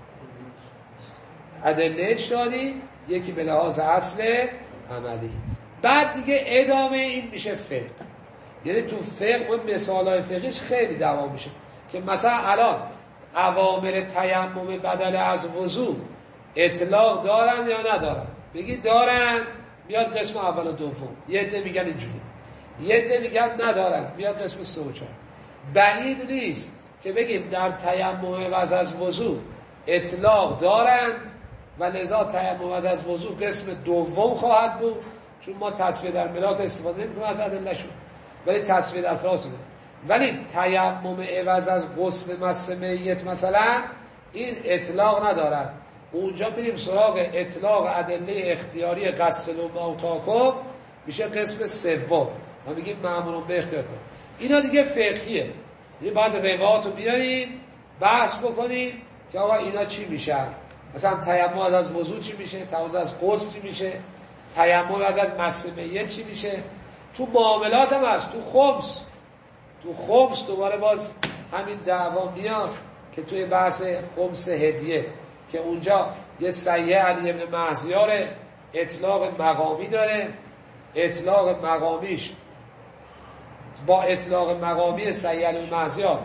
ادله اجتهادی، یکی به لحاظ اصل عملی. بعد دیگه ادامه این میشه فقه. یعنی تو فقه اون مثالای فقهیش خیلی دوام میشه که مثلا الان اوامر تیمم بدل از وضو اطلاق دارن یا ندارن؟ بگی دارن، میاد قسم اول و دوم. یه عده میگن اینجوری، یه عده میگن ندارن، میاد قسم سه و چهار. بعید نیست که بگیم در تیمم عوض از وضو اطلاق دارن و لذا تیمم عوض از وضو قسم دوم خواهد بود، چون ما تصفیه در ملاک استفاده نمی‌کنیم از ادله شون، ولی تصفیه در فراس بود. ولی تیمم عوض از غسل مس میت مثلا این اطلاق ندارن. اونجا میریم سراغ اطلاق ادله اختیاری غسل و موتاکم، میشه قسم سوم و میگیم مأمور به اختیار. اینا دیگه فقهیه، یعنی باید روایات رو بیاریم بحث بکنیم که آقا اینا چی میشن. مثلا تیمم از وضو چی میشه، تیمم از غسل چی میشه، تیمم از از مس میت چی میشه. تو معاملات هم هست، تو خمس تو خمس دوباره باز همین دعوا میاد که توی بحث خمس هدیه که اونجا یه سیه علی ابن مهزیار اطلاق مقامی داره، اطلاق مقامیش با اطلاق مقامی سیه علی ابن مهزیار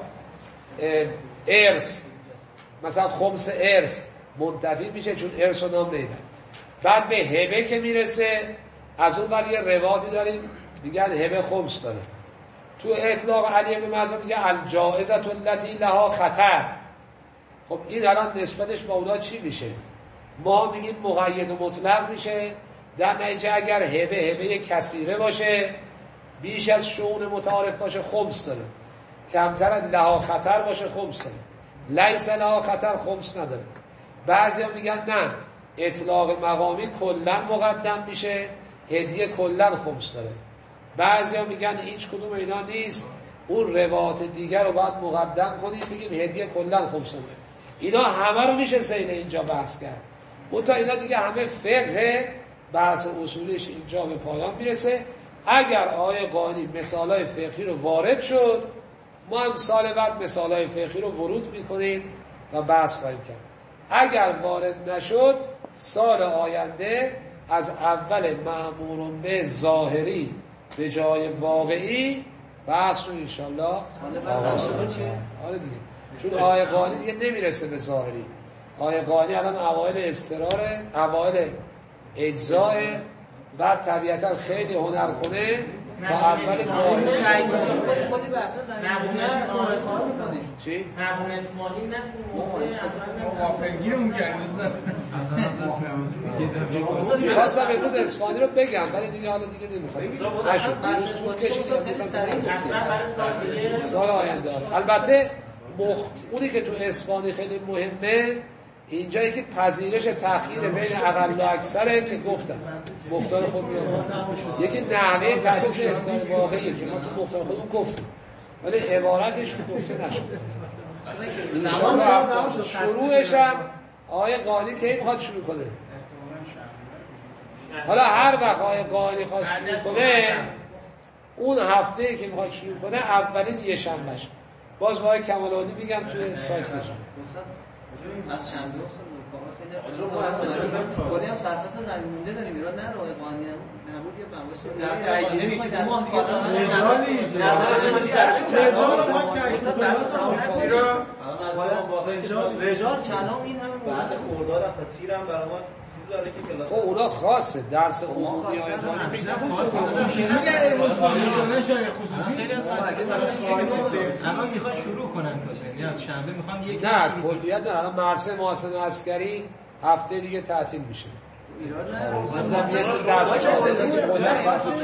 ارث مثلا خمس ارث منتفی میشه چون ارث رو نام نیبن. بعد به هبه که میرسه از اون بر یه رواتی داریم میگن هبه خمس داره. تو اطلاق علی ابن مهزیار میگه الجائزة التي لها خطر. خب این الان نسبتش با اونا چی میشه؟ ما میگیم مقید و مطلق میشه. در نتیجه اگر هبه هبه کثیره باشه، بیش از شؤون متعارف باشه خمس داره، کمتر لها خطر باشه خمس داره، لیس لها خطر خمس نداره. بعضی هم میگن نه، اطلاق مقامی کلن مقدم میشه، هدیه کلن خمس داره. بعضی هم میگن هیچ کدوم اینا نیست، اون روایات دیگر رو باید مقدم کنیم، بگیم هدیه کلن خمس داره. اینا همه رو میشه سیل اینجا بحث کرد. اون تا اینا دیگه همه فقه، بحث اصولیش اینجا به پایان میرسه. اگر آیه قانی مثالای فقهی رو وارد شد، ما هم سال بعد مثالای فقهی رو ورود میکنیم و بحث خواهیم کرد. اگر وارد نشد، سال آینده از اول مأمور به ظاهری به جای واقعی بحث رو انشالله آغاز کنیم. آره دیگه، چون آیه قانی دیگه نمیرسه به ظاهری. آیه قانی الان اوایل استراره، اوایل اجزاء، بعد طبیعتا خیلی هنر کنه تا اول ظاهری.
چی؟ مقام اسماعیل نه تو موقع اصلا
موافقگیرمون کردیم.
خواستم امروز اصفهانی رو بگم ولی دیگه حالا دیگه نمیخوایم نشد دیروز طول کشید سال آینده. البته مخت... اونی که تو اصفهانی خیلی مهمه اینجایی که پذیرش تأخیر بین اقل و اکثره که گفتم مختار خود میاد یکی نحوه تأثیر استان واقعیه که ما تو مختار خودمون گفتیم ولی عبارتش گفته نشده. شروعش هم آقای قالی که میخواد شروع کنه. حالا هر وقت آقای قالی خواست شروع کنه اون هفته که میخواد شروع کنه اولین یه شنبهش باز با آقای کمال آبادی میگم توی سایت بزن
از شنبه اصلا مفاهمت کلی هم سرفصل زمین مونده داریم ایراد نه راه قانونی نبود یه مباحث درگیری میکنید دست ما دیگه رجال رجال کلام این همه بعد خورداد تا تیرم برای ما داره که کلاس
خب اونا خاصه درس عمومی های قانونی
الان میخوان شروع کنن تا یعنی از شنبه میخوان یک
نه کلیت نه الان مرسه محاسن عسکری هفته دیگه تعطیل میشه
ایراد
نداره یه سری درس خاصه داره که کلا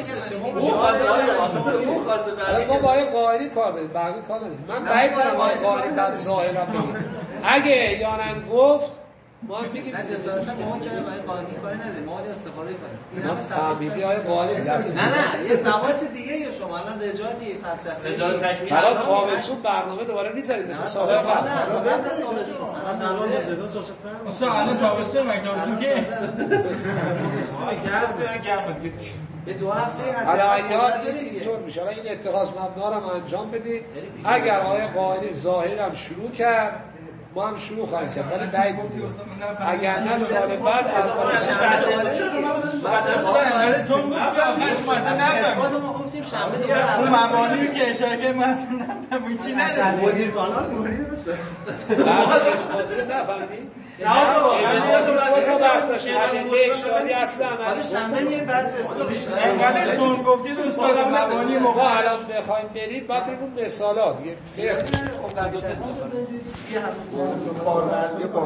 ما با این قائلی کار داریم بقیه کار نداریم. من بعید دارم با این قائلی بعد ظاهرا بگیم اگه یارن گفت ما هم بگیم
جسارتا ما که برای قانونی کاری نداریم ما باید استفاده کنیم
ما فهمیدی های قائلی دست
نه نه یه مباحث دیگه یا شما الان رجالی فلسفه رجال تکمیل
حالا تابستون برنامه دوباره میذاریم مثل سابقا
نه بس از تابستون
الان زیاد جوزف فهم
اصلا الان تابستون مگه تابستون که گرفت گرم
به دو هفته
حالا یاد اینطور میشه. حالا این اتخاذ مبنا رو انجام بدید. اگر آقای قائلی ظاهرا شروع کرد ما هم شروع خواهیم کرد ولی بعید بودیم اگر نه سال بعد از اول
شنبه تو بود آخرش مثلا
ما گفتیم شنبه دوباره
اون مبانی که اشاره کردیم مثلا نمیدونم چی نداره
مدیر کانال مدیر درسته
بعضی اثباتی رو نفهمیدی؟ اثباتی دو تا بحث داشت اینجا اکشنهادی اصل عملی
شنبه میگه بحث اثباتش
انقدر تون گفتی دوست دارم مبانی
ما الان بخوایم بریم بعد بریم مثالات دیگه فقه
خب در دو تا یه هم